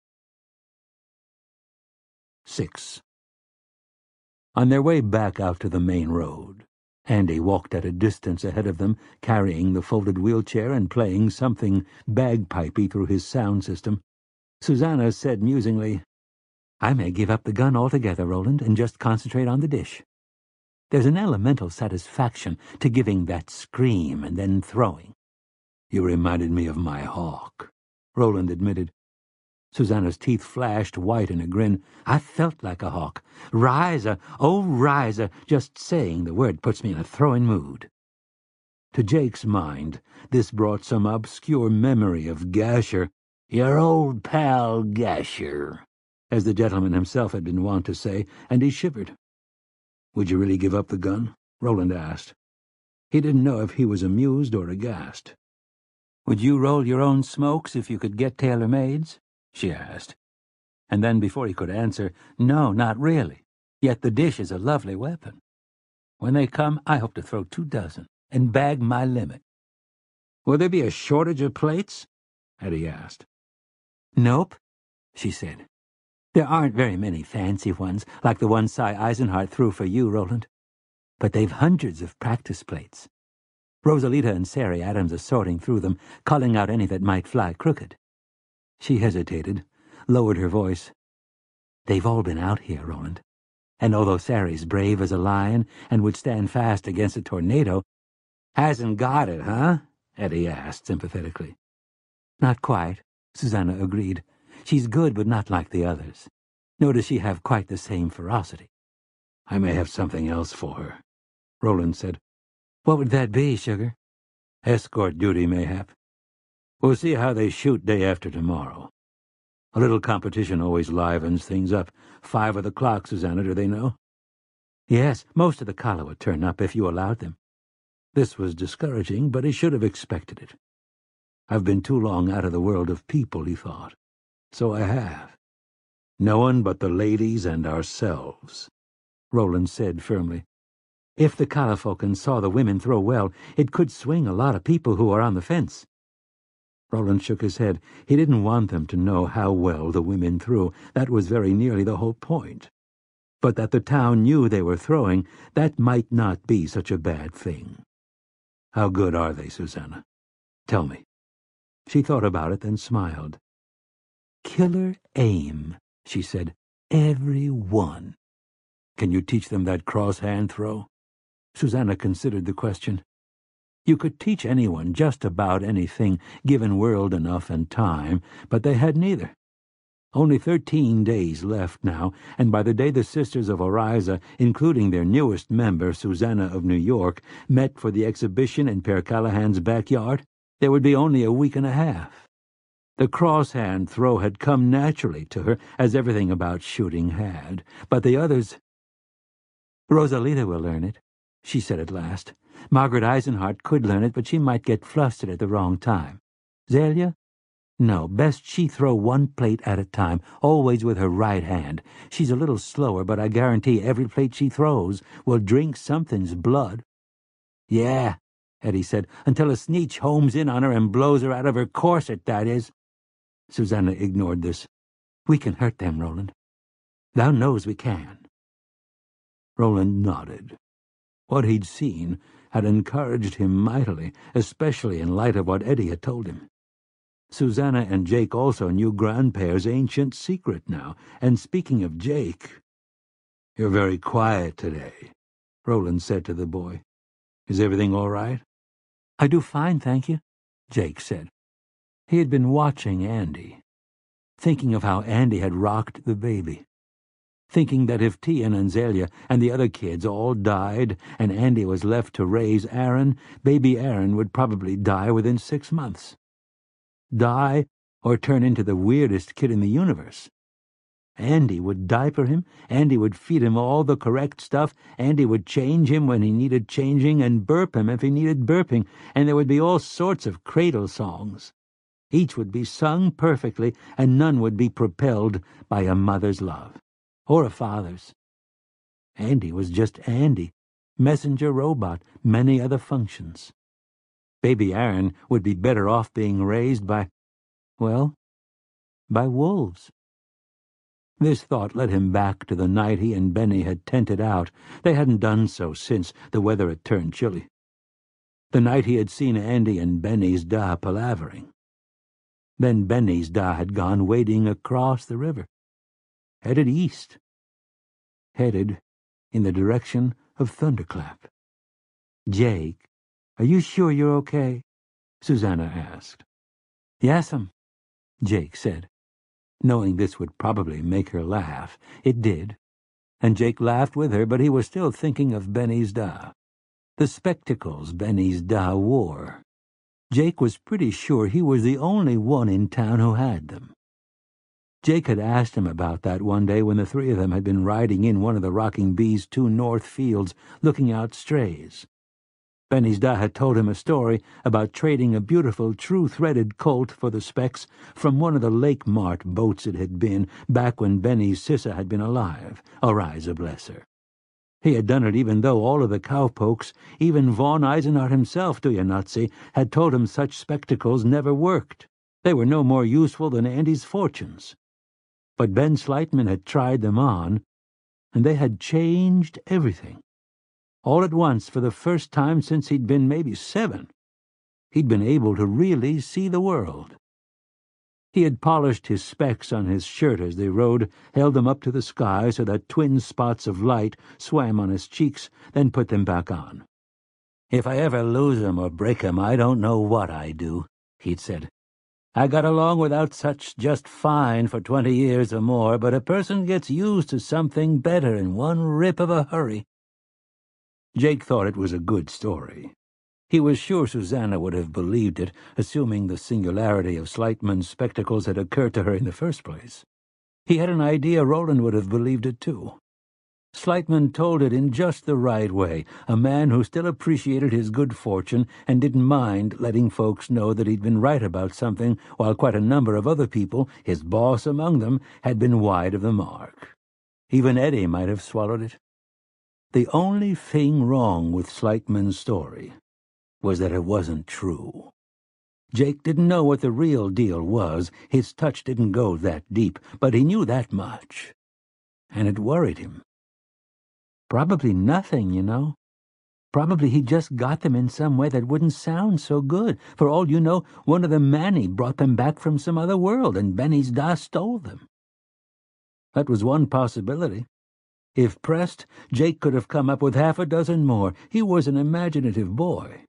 Six. On their way back out to the main road, Andy walked at a distance ahead of them, carrying the folded wheelchair and playing something bagpipey through his sound system. Susanna said musingly, "I may give up the gun altogether, Roland, and just concentrate on the dish. There's an elemental satisfaction to giving that scream and then throwing." "You reminded me of my hawk," Roland admitted. Susanna's teeth flashed white in a grin. "I felt like a hawk. Riza, oh Riza, just saying the word puts me in a throwing mood." To Jake's mind, this brought some obscure memory of Gasher, "your old pal Gasher," as the gentleman himself had been wont to say, and he shivered. "Would you really give up the gun?" Roland asked. He didn't know if he was amused or aghast. "Would you roll your own smokes if you could get tailor-mades?" she asked. And then, before he could answer, "No, not really. Yet the dish is a lovely weapon." When they come, I hope to throw two dozen and bag my limit. Will there be a shortage of plates? Eddie asked. Nope, she said. There aren't very many fancy ones, like the one Cy Eisenhart threw for you, Roland. But they've hundreds of practice plates. Rosalita and Sari Adams are sorting through them, culling out any that might fly crooked. She hesitated, lowered her voice. They've all been out here, Roland. And although Sari's brave as a lion and would stand fast against a tornado, hasn't got it, huh? Eddie asked sympathetically. Not quite, Susanna agreed. She's good, but not like the others. Nor does she have quite the same ferocity. I may have something else for her, Roland said. What would that be, Sugar? Escort duty, mayhap. We'll see how they shoot day after tomorrow. A little competition always livens things up. Five of the clock, Susanna, do they know? Yes, most of the collar would turn up if you allowed them. This was discouraging, but he should have expected it. I've been too long out of the world of people, he thought. So I have. No one but the ladies and ourselves, Roland said firmly. If the Calafolken saw the women throw well, it could swing a lot of people who are on the fence. Roland shook his head. He didn't want them to know how well the women threw. That was very nearly the whole point. But that the town knew they were throwing, that might not be such a bad thing. How good are they, Susanna? Tell me. She thought about it, then smiled. Killer aim, she said. Every one. Can you teach them that cross-hand throw? Susanna considered the question. You could teach anyone just about anything, given world enough and time, but they had neither. Only thirteen days left now, and by the day the Sisters of Oriza, including their newest member, Susanna of New York, met for the exhibition in Per Callahan's backyard, there would be only a week and a half. The cross-hand throw had come naturally to her, as everything about shooting had, but the others— Rosalita will learn it, she said at last. Margaret Eisenhart could learn it, but she might get flustered at the wrong time. Zelia? No, best she throw one plate at a time, always with her right hand. She's a little slower, but I guarantee every plate she throws will drink something's blood. Yeah, Eddie said, until a sneetch homes in on her and blows her out of her corset, that is. Susanna ignored this. We can hurt them, Roland. Thou knows we can. Roland nodded. What he'd seen had encouraged him mightily, especially in light of what Eddie had told him. Susanna and Jake also knew Grandpare's ancient secret now, and speaking of Jake— You're very quiet today, Roland said to the boy. Is everything all right? I do fine, thank you, Jake said. He had been watching Andy, thinking of how Andy had rocked the baby, thinking that if Tian and Zelia and the other kids all died and Andy was left to raise Aaron, baby Aaron would probably die within six months. Die or turn into the weirdest kid in the universe. Andy would diaper him, Andy would feed him all the correct stuff, Andy would change him when he needed changing and burp him if he needed burping, and there would be all sorts of cradle songs. Each would be sung perfectly, and none would be propelled by a mother's love. Or a father's. Andy was just Andy, messenger robot, many other functions. Baby Aaron would be better off being raised by, well, by wolves. This thought led him back to the night he and Benny had tented out. They hadn't done so since the weather had turned chilly. The night he had seen Andy and Benny's da palavering. Then Benny's da had gone wading across the river, headed east, headed in the direction of Thunderclap. Jake, are you sure you're okay? Susanna asked. Yes'm, Jake said. Knowing this would probably make her laugh, it did. And Jake laughed with her, but he was still thinking of Benny's da. The spectacles Benny's da wore. Jake was pretty sure he was the only one in town who had them. Jake had asked him about that one day when the three of them had been riding in one of the Rocking Bee's two north fields, looking out strays. Benny's da had told him a story about trading a beautiful, true-threaded colt for the specs from one of the Lake Mart boats it had been, back when Benny's Sissa had been alive, Oriza bless her. He had done it even though all of the cowpokes, even von Eisenhardt himself, do you not see, had told him such spectacles never worked. They were no more useful than Andy's fortunes. But Ben Slightman had tried them on, and they had changed everything. All at once, for the first time since he'd been maybe seven, he'd been able to really see the world. He had polished his specs on his shirt as they rode, held them up to the sky so that twin spots of light swam on his cheeks, then put them back on. "If I ever lose 'em or break 'em, I don't know what I do," he'd said. "I got along without such just fine for twenty years or more, but a person gets used to something better in one rip of a hurry." Jake thought it was a good story. He was sure Susanna would have believed it, assuming the singularity of Slightman's spectacles had occurred to her in the first place. He had an idea Roland would have believed it too. Slightman told it in just the right way, a man who still appreciated his good fortune and didn't mind letting folks know that he'd been right about something while quite a number of other people, his boss among them, had been wide of the mark. Even Eddie might have swallowed it. The only thing wrong with Slightman's story was that it wasn't true. Jake didn't know what the real deal was. His touch didn't go that deep, but he knew that much. And it worried him. Probably nothing, you know. Probably he just got them in some way that wouldn't sound so good. For all you know, one of the Manny brought them back from some other world, and Benny's Da stole them. That was one possibility. If pressed, Jake could have come up with half a dozen more. He was an imaginative boy.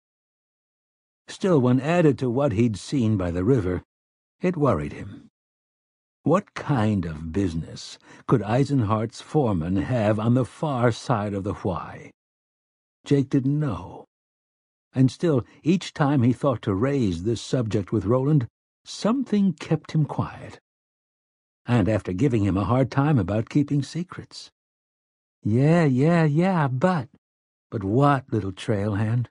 Still, when added to what he'd seen by the river, it worried him. What kind of business could Eisenhardt's foreman have on the far side of the Why? Jake didn't know. And still, each time he thought to raise this subject with Roland, something kept him quiet. And after giving him a hard time about keeping secrets. Yeah, yeah, yeah, but... But what, little trailhand?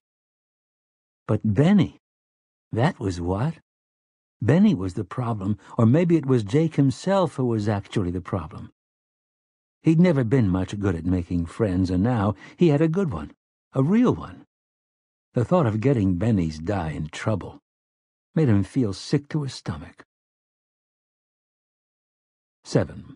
But Benny, that was what. Benny was the problem, or maybe it was Jake himself who was actually the problem. He'd never been much good at making friends, and now he had a good one, a real one. The thought of getting Benny's Da in trouble made him feel sick to his stomach. Seven.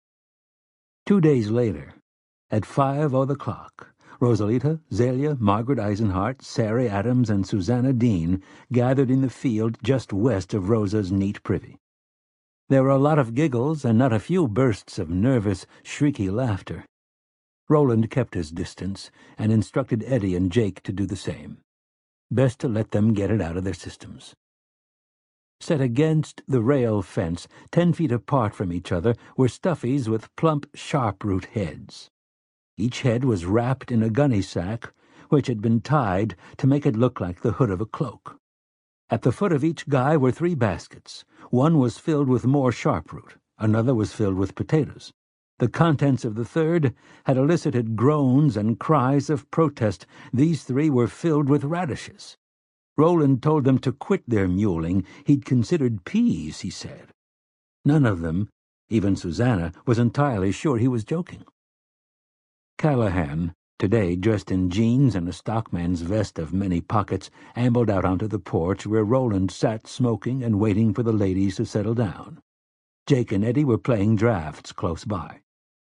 Two days later, at five o' the clock, Rosalita, Zelia, Margaret Eisenhardt, Sarah Adams, and Susanna Dean gathered in the field just west of Rosa's neat privy. There were a lot of giggles and not a few bursts of nervous, shrieky laughter. Roland kept his distance and instructed Eddie and Jake to do the same. Best to let them get it out of their systems. Set against the rail fence, ten feet apart from each other, were stuffies with plump, sharp-root heads. Each head was wrapped in a gunny sack, which had been tied to make it look like the hood of a cloak. At the foot of each guy were three baskets. One was filled with more sharp-root, another was filled with potatoes. The contents of the third had elicited groans and cries of protest. These three were filled with radishes. Roland told them to quit their muling. He'd considered peas, he said. None of them, even Susanna, was entirely sure he was joking. Callahan, today dressed in jeans and a stockman's vest of many pockets, ambled out onto the porch where Roland sat smoking and waiting for the ladies to settle down. Jake and Eddie were playing drafts close by.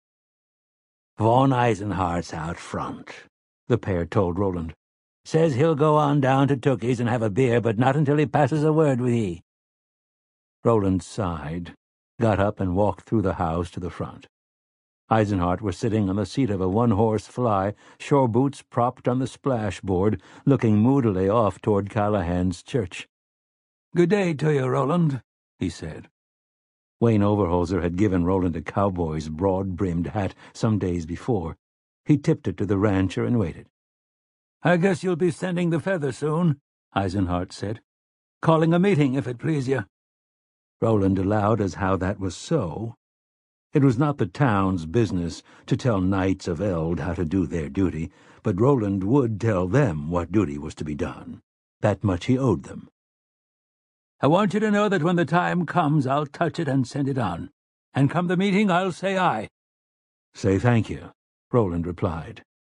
"Von Eisenhardt's out front," the pair told Roland. "Says he'll go on down to Tookie's and have a beer, but not until he passes a word with ye." Roland sighed, got up and walked through the house to the front. Eisenhardt was sitting on the seat of a one-horse fly, shore boots propped on the splashboard, looking moodily off toward Callahan's church. "Good day to you, Roland," he said. Wayne Overholser had given Roland a cowboy's broad-brimmed hat some days before. He tipped it to the rancher and waited. "I guess you'll be sending the feather soon," Eisenhardt said. "Calling a meeting, if it please you." Roland allowed as how that was so. It was not the town's business to tell Knights of Eld how to do their duty, but Roland would tell them what duty was to be done. That much he owed them. "I want you to know that when the time comes, I'll touch it and send it on. And come the meeting, I'll say aye." "Say thank you," Roland replied.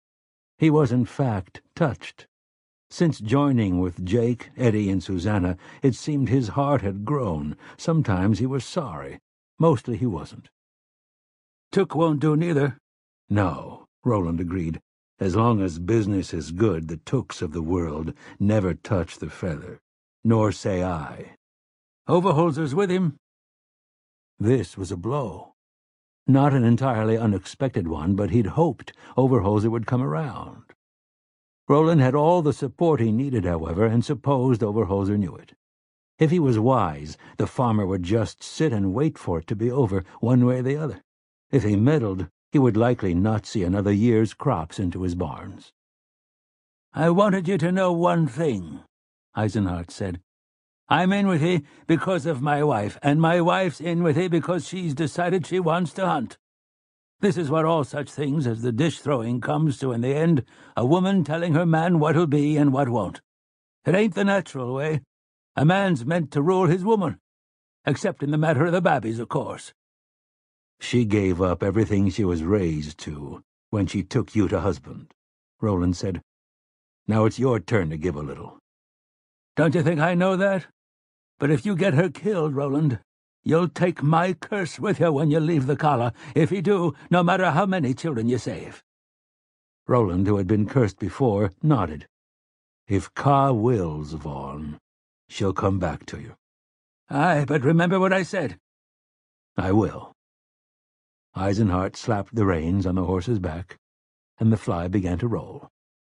He was in fact touched. Since joining with Jake, Eddie, and Susanna, it seemed his heart had grown. Sometimes he was sorry. Mostly he wasn't. "Took won't do neither." "No," Roland agreed. "As long as business is good, the Tooks of the world never touch the feather. Nor say I." "Overholser's with him." This was a blow. Not an entirely unexpected one, but he'd hoped Overholser would come around. Roland had all the support he needed, however, and supposed Overholser knew it. If he was wise, the farmer would just sit and wait for it to be over, one way or the other. If he meddled, he would likely not see another year's crops into his barns. "I wanted you to know one thing," Eisenhart said. "I'm in with ye because of my wife, and my wife's in with ye because she's decided she wants to hunt. This is what all such things as the dish-throwing comes to in the end, a woman telling her man what'll be and what won't. It ain't the natural way. A man's meant to rule his woman, except in the matter of the babbies, of course." "She gave up everything she was raised to when she took you to husband," Roland said. "Now it's your turn to give a little." "Don't you think I know that? But if you get her killed, Roland, you'll take my curse with you when you leave the Kala. If you do, no matter how many children you save." Roland, who had been cursed before, nodded. "If Ka wills, Vaughn, she'll come back to you." "Aye, but remember what I said." "I will." Eisenhart slapped the reins on the horse's back, and the fly began to roll.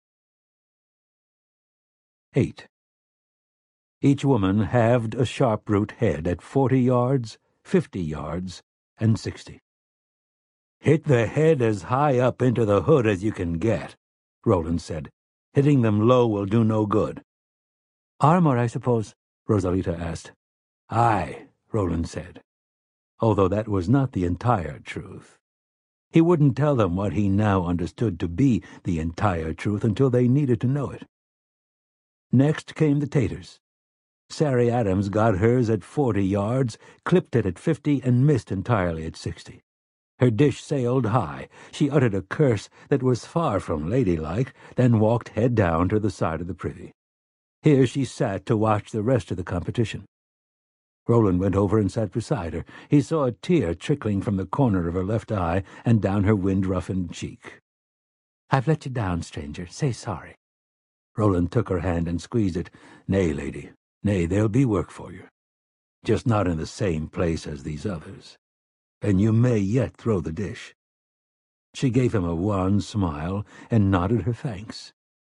Eight. Each woman halved a sharp-root head at forty yards, fifty yards, and sixty. "Hit the head as high up into the hood as you can get," Roland said. "Hitting them low will do no good." "Armor, I suppose?" Rosalita asked. "Aye," Roland said, although that was not the entire truth. He wouldn't tell them what he now understood to be the entire truth until they needed to know it. Next came the taters. Sari Adams got hers at forty yards, clipped it at fifty, and missed entirely at sixty. Her dish sailed high. She uttered a curse that was far from ladylike, then walked head down to the side of the privy. Here she sat to watch the rest of the competition. Roland went over and sat beside her. He saw a tear trickling from the corner of her left eye and down her wind-roughened cheek. "I've let you down, stranger. Say sorry." Roland took her hand and squeezed it. "Nay, lady. Nay, there'll be work for you. Just not in the same place as these others. And you may yet throw the dish." She gave him a wan smile and nodded her thanks.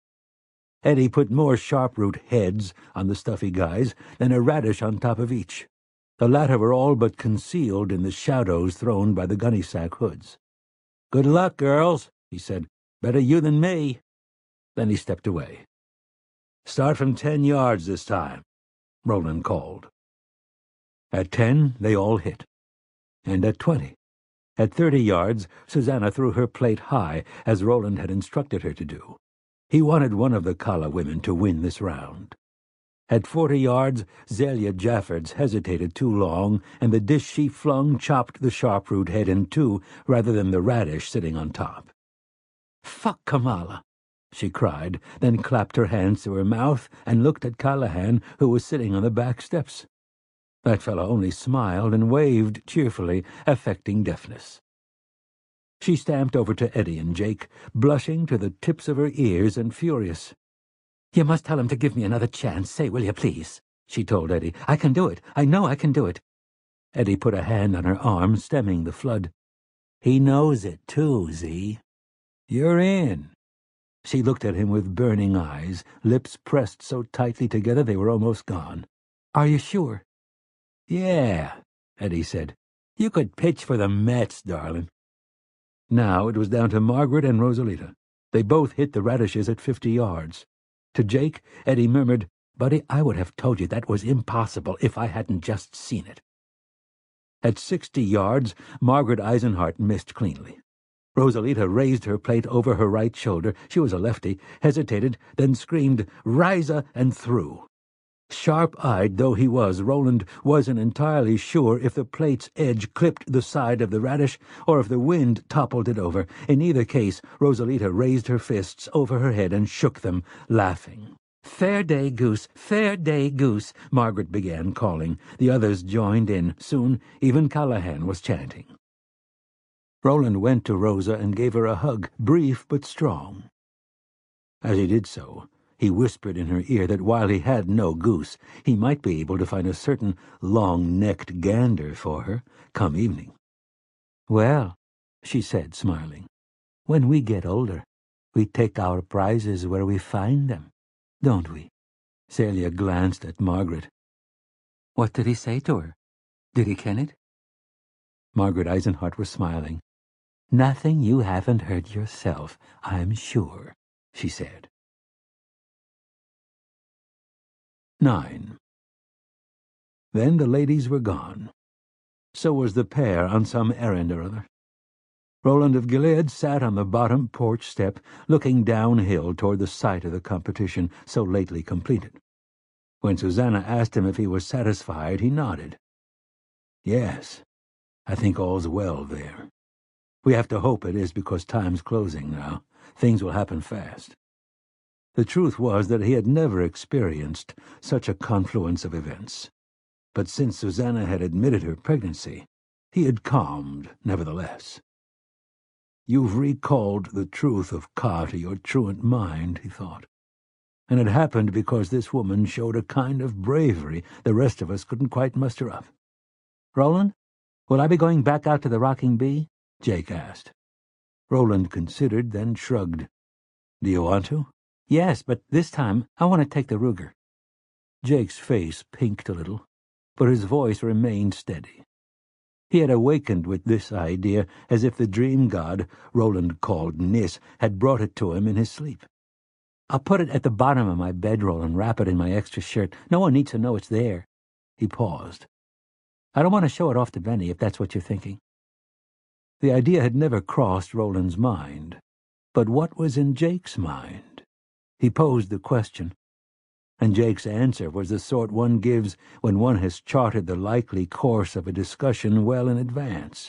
Eddie put more sharp-root heads on the stuffy guys, then a radish on top of each. The latter were all but concealed in the shadows thrown by the gunny-sack hoods. "Good luck, girls," he said. "Better you than me." Then he stepped away. "Start from ten yards this time," Roland called. At ten, they all hit. And at twenty. At thirty yards, Susanna threw her plate high, as Roland had instructed her to do. He wanted one of the Kala women to win this round. At forty yards, Zelia Jaffords hesitated too long, and the dish she flung chopped the sharp-root head in two rather than the radish sitting on top. "Fuck Kamala!" she cried, then clapped her hands to her mouth and looked at Callahan, who was sitting on the back steps. That fellow only smiled and waved cheerfully, affecting deafness. She stamped over to Eddie and Jake, blushing to the tips of her ears and furious. "You must tell him to give me another chance, say, will you, please?" she told Eddie. "I can do it. I know I can do it." Eddie put a hand on her arm, stemming the flood. "He knows it, too, Z. You're in." She looked at him with burning eyes, lips pressed so tightly together they were almost gone. "Are you sure?" "Yeah," Eddie said. "You could pitch for the Mets, darling." Now it was down to Margaret and Rosalita. They both hit the radishes at fifty yards. To Jake, Eddie murmured, "Buddy, I would have told you that was impossible if I hadn't just seen it." At sixty yards, Margaret Eisenhart missed cleanly. Rosalita raised her plate over her right shoulder, she was a lefty, hesitated, then screamed, "Riza," and threw. Sharp-eyed though he was, Roland wasn't entirely sure if the plate's edge clipped the side of the radish or if the wind toppled it over. In either case, Rosalita raised her fists over her head and shook them, laughing. "Fair day, goose, fair day, goose," Margaret began calling. The others joined in. Soon, even Callahan was chanting. Roland went to Rosa and gave her a hug, brief but strong. As he did so, he whispered in her ear that while he had no goose, he might be able to find a certain long-necked gander for her come evening. "Well," she said, smiling, "when we get older, we take our prizes where we find them, don't we?" Celia glanced at Margaret. "What did he say to her? Did he ken it?" Margaret Eisenhart was smiling. "Nothing you haven't heard yourself, I'm sure," she said. Nine. Then the ladies were gone. So was the pair on some errand or other. Roland of Gilead sat on the bottom porch step, looking downhill toward the site of the competition so lately completed. When Susanna asked him if he was satisfied, he nodded. "Yes, I think all's well there. We have to hope it is because time's closing now. Things will happen fast." The truth was that he had never experienced such a confluence of events. But since Susanna had admitted her pregnancy, he had calmed, nevertheless. "You've recalled the truth of Ka to your truant mind," he thought. "And it happened because this woman showed a kind of bravery the rest of us couldn't quite muster up." "Roland, will I be going back out to the Rocking Bee?" Jake asked. Roland considered, then shrugged. "Do you want to?" "Yes, but this time I want to take the Ruger." Jake's face pinked a little, but his voice remained steady. He had awakened with this idea as if the dream god, Roland called Nis, had brought it to him in his sleep. "I'll put it at the bottom of my bedroll and wrap it in my extra shirt. No one needs to know it's there." He paused. "I don't want to show it off to Benny, if that's what you're thinking." The idea had never crossed Roland's mind, but what was in Jake's mind? He posed the question, and Jake's answer was the sort one gives when one has charted the likely course of a discussion well in advance.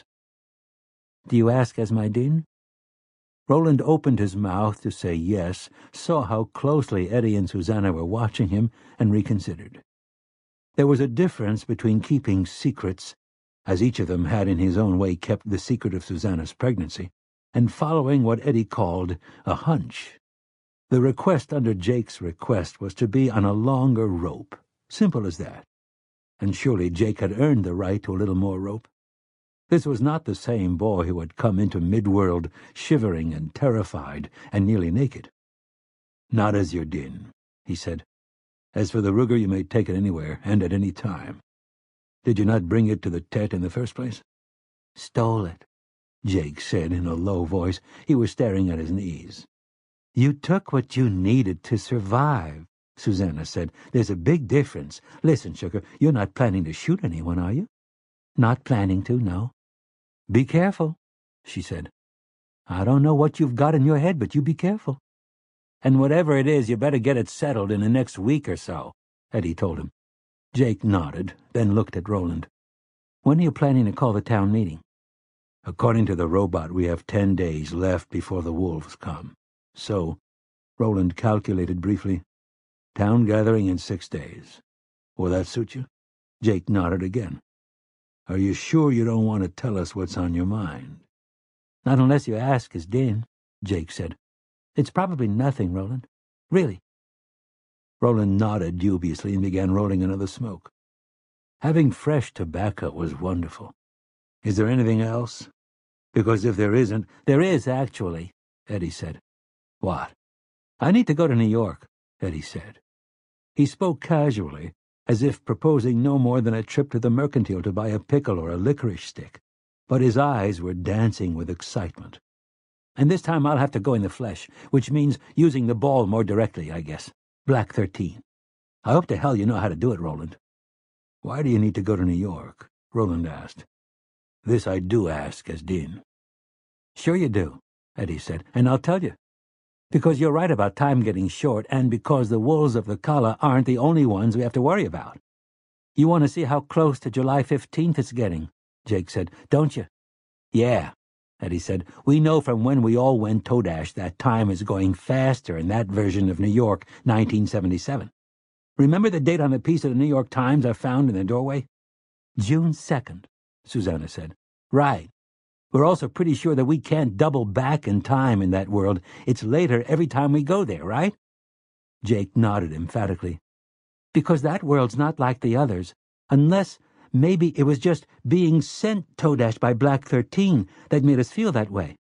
"Do you ask as my din?" Roland opened his mouth to say yes, saw how closely Eddie and Susanna were watching him, and reconsidered. There was a difference between keeping secrets, as each of them had in his own way kept the secret of Susanna's pregnancy, and following what Eddie called a hunch. The request under Jake's request was to be on a longer rope. Simple as that. And surely Jake had earned the right to a little more rope. This was not the same boy who had come into Midworld shivering and terrified and nearly naked. "Not as your din," he said. "As for the Ruger, you may take it anywhere and at any time. Did you not bring it to the Tet in the first place?" "Stole it," Jake said in a low voice. He was staring at his knees. "You took what you needed to survive," Susanna said. "There's a big difference. Listen, sugar, you're not planning to shoot anyone, are you?" "Not planning to, no." "Be careful," she said. "I don't know what you've got in your head, but you be careful." "And whatever it is, you better get it settled in the next week or so," Eddie told him. Jake nodded, then looked at Roland. "When are you planning to call the town meeting?" "According to the robot, we have ten days left before the wolves come. So," Roland calculated briefly, "town gathering in six days. Will that suit you?" Jake nodded again. "Are you sure you don't want to tell us what's on your mind?" "Not unless you ask as din," Jake said. "It's probably nothing, Roland. Really." Roland nodded dubiously and began rolling another smoke. Having fresh tobacco was wonderful. "Is there anything else? Because if there isn't—" "There is, actually," Eddie said. "What?" "I need to go to New York," Eddie said. He spoke casually, as if proposing no more than a trip to the mercantile to buy a pickle or a licorice stick, but his eyes were dancing with excitement. "And this time I'll have to go in the flesh, which means using the ball more directly, I guess. Black thirteen. I hope to hell you know how to do it, Roland." "Why do you need to go to New York?" Roland asked. "This I do ask as din." "Sure you do," Eddie said, "and I'll tell you. Because you're right about time getting short, and because the wolves of the Kala aren't the only ones we have to worry about. You want to see how close to July fifteenth it's getting, Jake said, don't you? Yeah, Eddie said. We know from when we all went Todash that time is going faster in that version of New York, nineteen seventy-seven. Remember the date on the piece of the New York Times I found in the doorway? June second, Susanna said. Right. We're also pretty sure that we can't double back in time in that world. It's later every time we go there, right? Jake nodded emphatically. Because that world's not like the others, unless maybe it was just being sent Todash by Black thirteen that made us feel that way.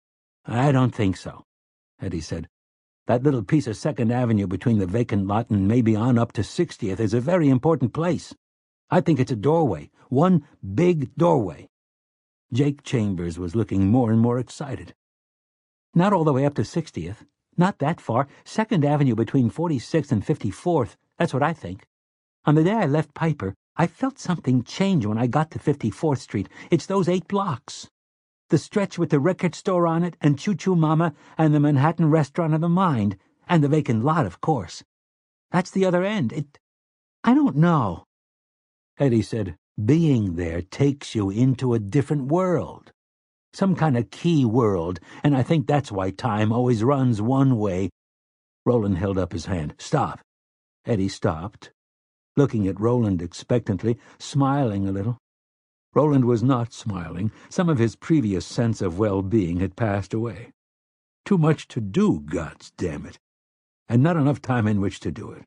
I don't think so, Eddie said. That little piece of Second Avenue between the vacant lot and maybe on up to sixtieth is a very important place. I think it's a doorway, one big doorway. Jake Chambers was looking more and more excited. Not all the way up to sixtieth. Not that far. Second Avenue between forty-sixth and fifty-fourth. That's what I think. On the day I left Piper, I felt something change when I got to fifty-fourth Street. It's those eight blocks. The stretch with the record store on it, and Choo Choo Mama, and the Manhattan Restaurant of the Mind, and the vacant lot, of course. That's the other end. It... I don't know. Eddie said, being there takes you into a different world. Some kind of key world, and I think that's why time always runs one way. Roland held up his hand. Stop. Eddie stopped, looking at Roland expectantly, smiling a little. Roland was not smiling. Some of his previous sense of well-being had passed away. Too much to do, gods damn it, and not enough time in which to do it.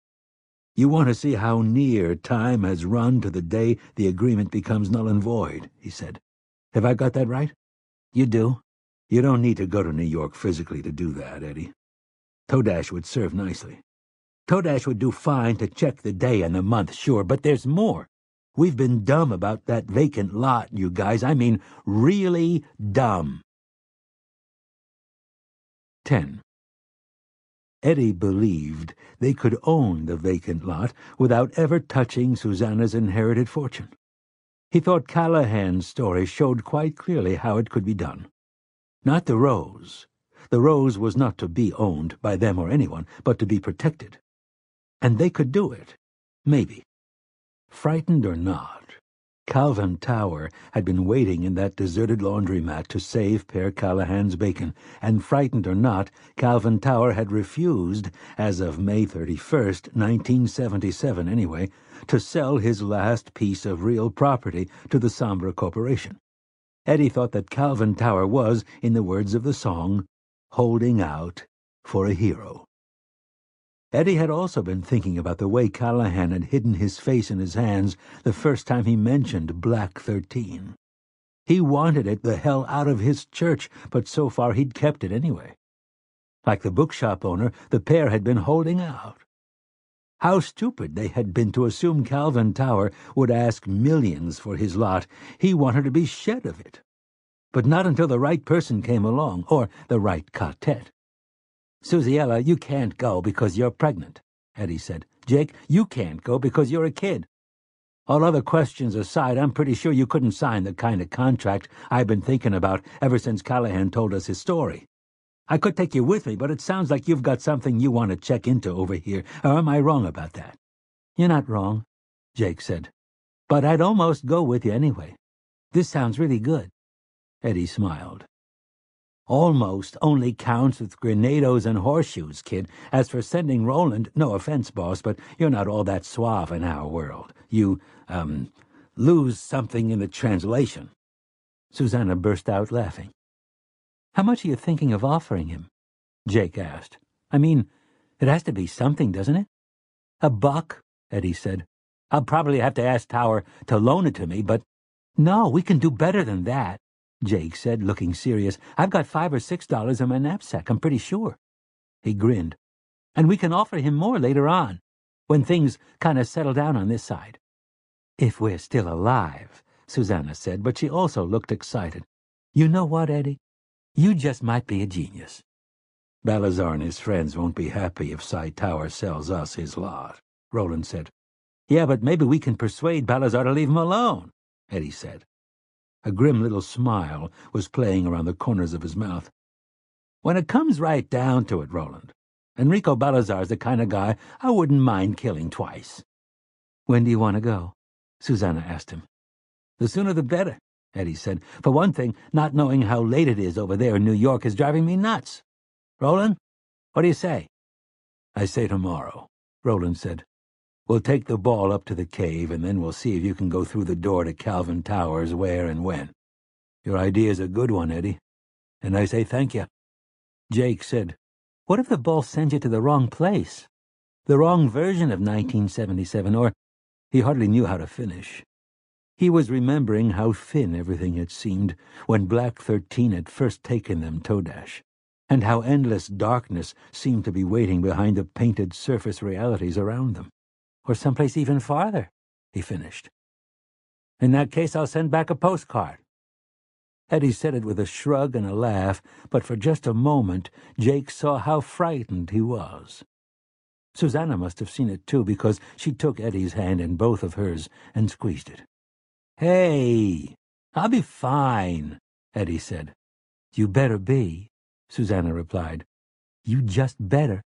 You want to see how near time has run to the day the agreement becomes null and void, he said. Have I got that right? You do. You don't need to go to New York physically to do that, Eddie. Todash would serve nicely. Todash would do fine to check the day and the month, sure, but there's more. We've been dumb about that vacant lot, you guys. I mean, really dumb. Ten. Eddie believed they could own the vacant lot without ever touching Susanna's inherited fortune. He thought Callahan's story showed quite clearly how it could be done. Not the Rose. The Rose was not to be owned by them or anyone, but to be protected. And they could do it. Maybe. Frightened or not, Calvin Tower had been waiting in that deserted laundromat to save Père Callahan's bacon, and frightened or not, Calvin Tower had refused, as of May thirty-first, nineteen seventy-seven anyway, to sell his last piece of real property to the Sombra Corporation. Eddie thought that Calvin Tower was, in the words of the song, holding out for a hero. Eddie had also been thinking about the way Callahan had hidden his face in his hands the first time he mentioned Black thirteen. He wanted it the hell out of his church, but so far he'd kept it anyway. Like the bookshop owner, the pair had been holding out. How stupid they had been to assume Calvin Tower would ask millions for his lot. He wanted to be shed of it. But not until the right person came along, or the right quartet. Susiella, you can't go because you're pregnant, Eddie said. Jake, you can't go because you're a kid. All other questions aside, I'm pretty sure you couldn't sign the kind of contract I've been thinking about ever since Callahan told us his story. I could take you with me, but it sounds like you've got something you want to check into over here, or am I wrong about that? You're not wrong, Jake said. But I'd almost go with you anyway. This sounds really good. Eddie smiled. Almost only counts with grenados and horseshoes, kid. As for sending Roland, no offense, boss, but you're not all that suave in our world. You, um, lose something in the translation. Susanna burst out laughing. How much are you thinking of offering him? Jake asked. I mean, it has to be something, doesn't it? A buck, Eddie said. I'll probably have to ask Tower to loan it to me, but... No, we can do better than that, Jake said, looking serious. I've got five or six dollars in my knapsack, I'm pretty sure. He grinned. And we can offer him more later on, when things kind of settle down on this side. If we're still alive, Susanna said, but she also looked excited. You know what, Eddie? You just might be a genius. Balazar and his friends won't be happy if Cy Tower sells us his lot, Roland said. Yeah, but maybe we can persuade Balazar to leave him alone, Eddie said. A grim little smile was playing around the corners of his mouth. When it comes right down to it, Roland, Enrico Balazar's the kind of guy I wouldn't mind killing twice." "When do you want to go?" Susanna asked him. "The sooner the better," Eddie said. "For one thing, not knowing how late it is over there in New York is driving me nuts. Roland, what do you say?" "I say tomorrow," Roland said. "We'll take the ball up to the cave, and then we'll see if you can go through the door to Calvin Towers where and when. Your idea's a good one, Eddie, and I say thank you." Jake said, "What if the ball sends you to the wrong place? The wrong version of nineteen seventy-seven, or—" He hardly knew how to finish. He was remembering how thin everything had seemed when Black Thirteen had first taken them Todash, and how endless darkness seemed to be waiting behind the painted surface realities around them. "Or someplace even farther," he finished. "In that case, I'll send back a postcard." Eddie said it with a shrug and a laugh, but for just a moment Jake saw how frightened he was. Susanna must have seen it too, because she took Eddie's hand in both of hers and squeezed it. "Hey, I'll be fine," Eddie said. "You better be," Susanna replied. "You just better."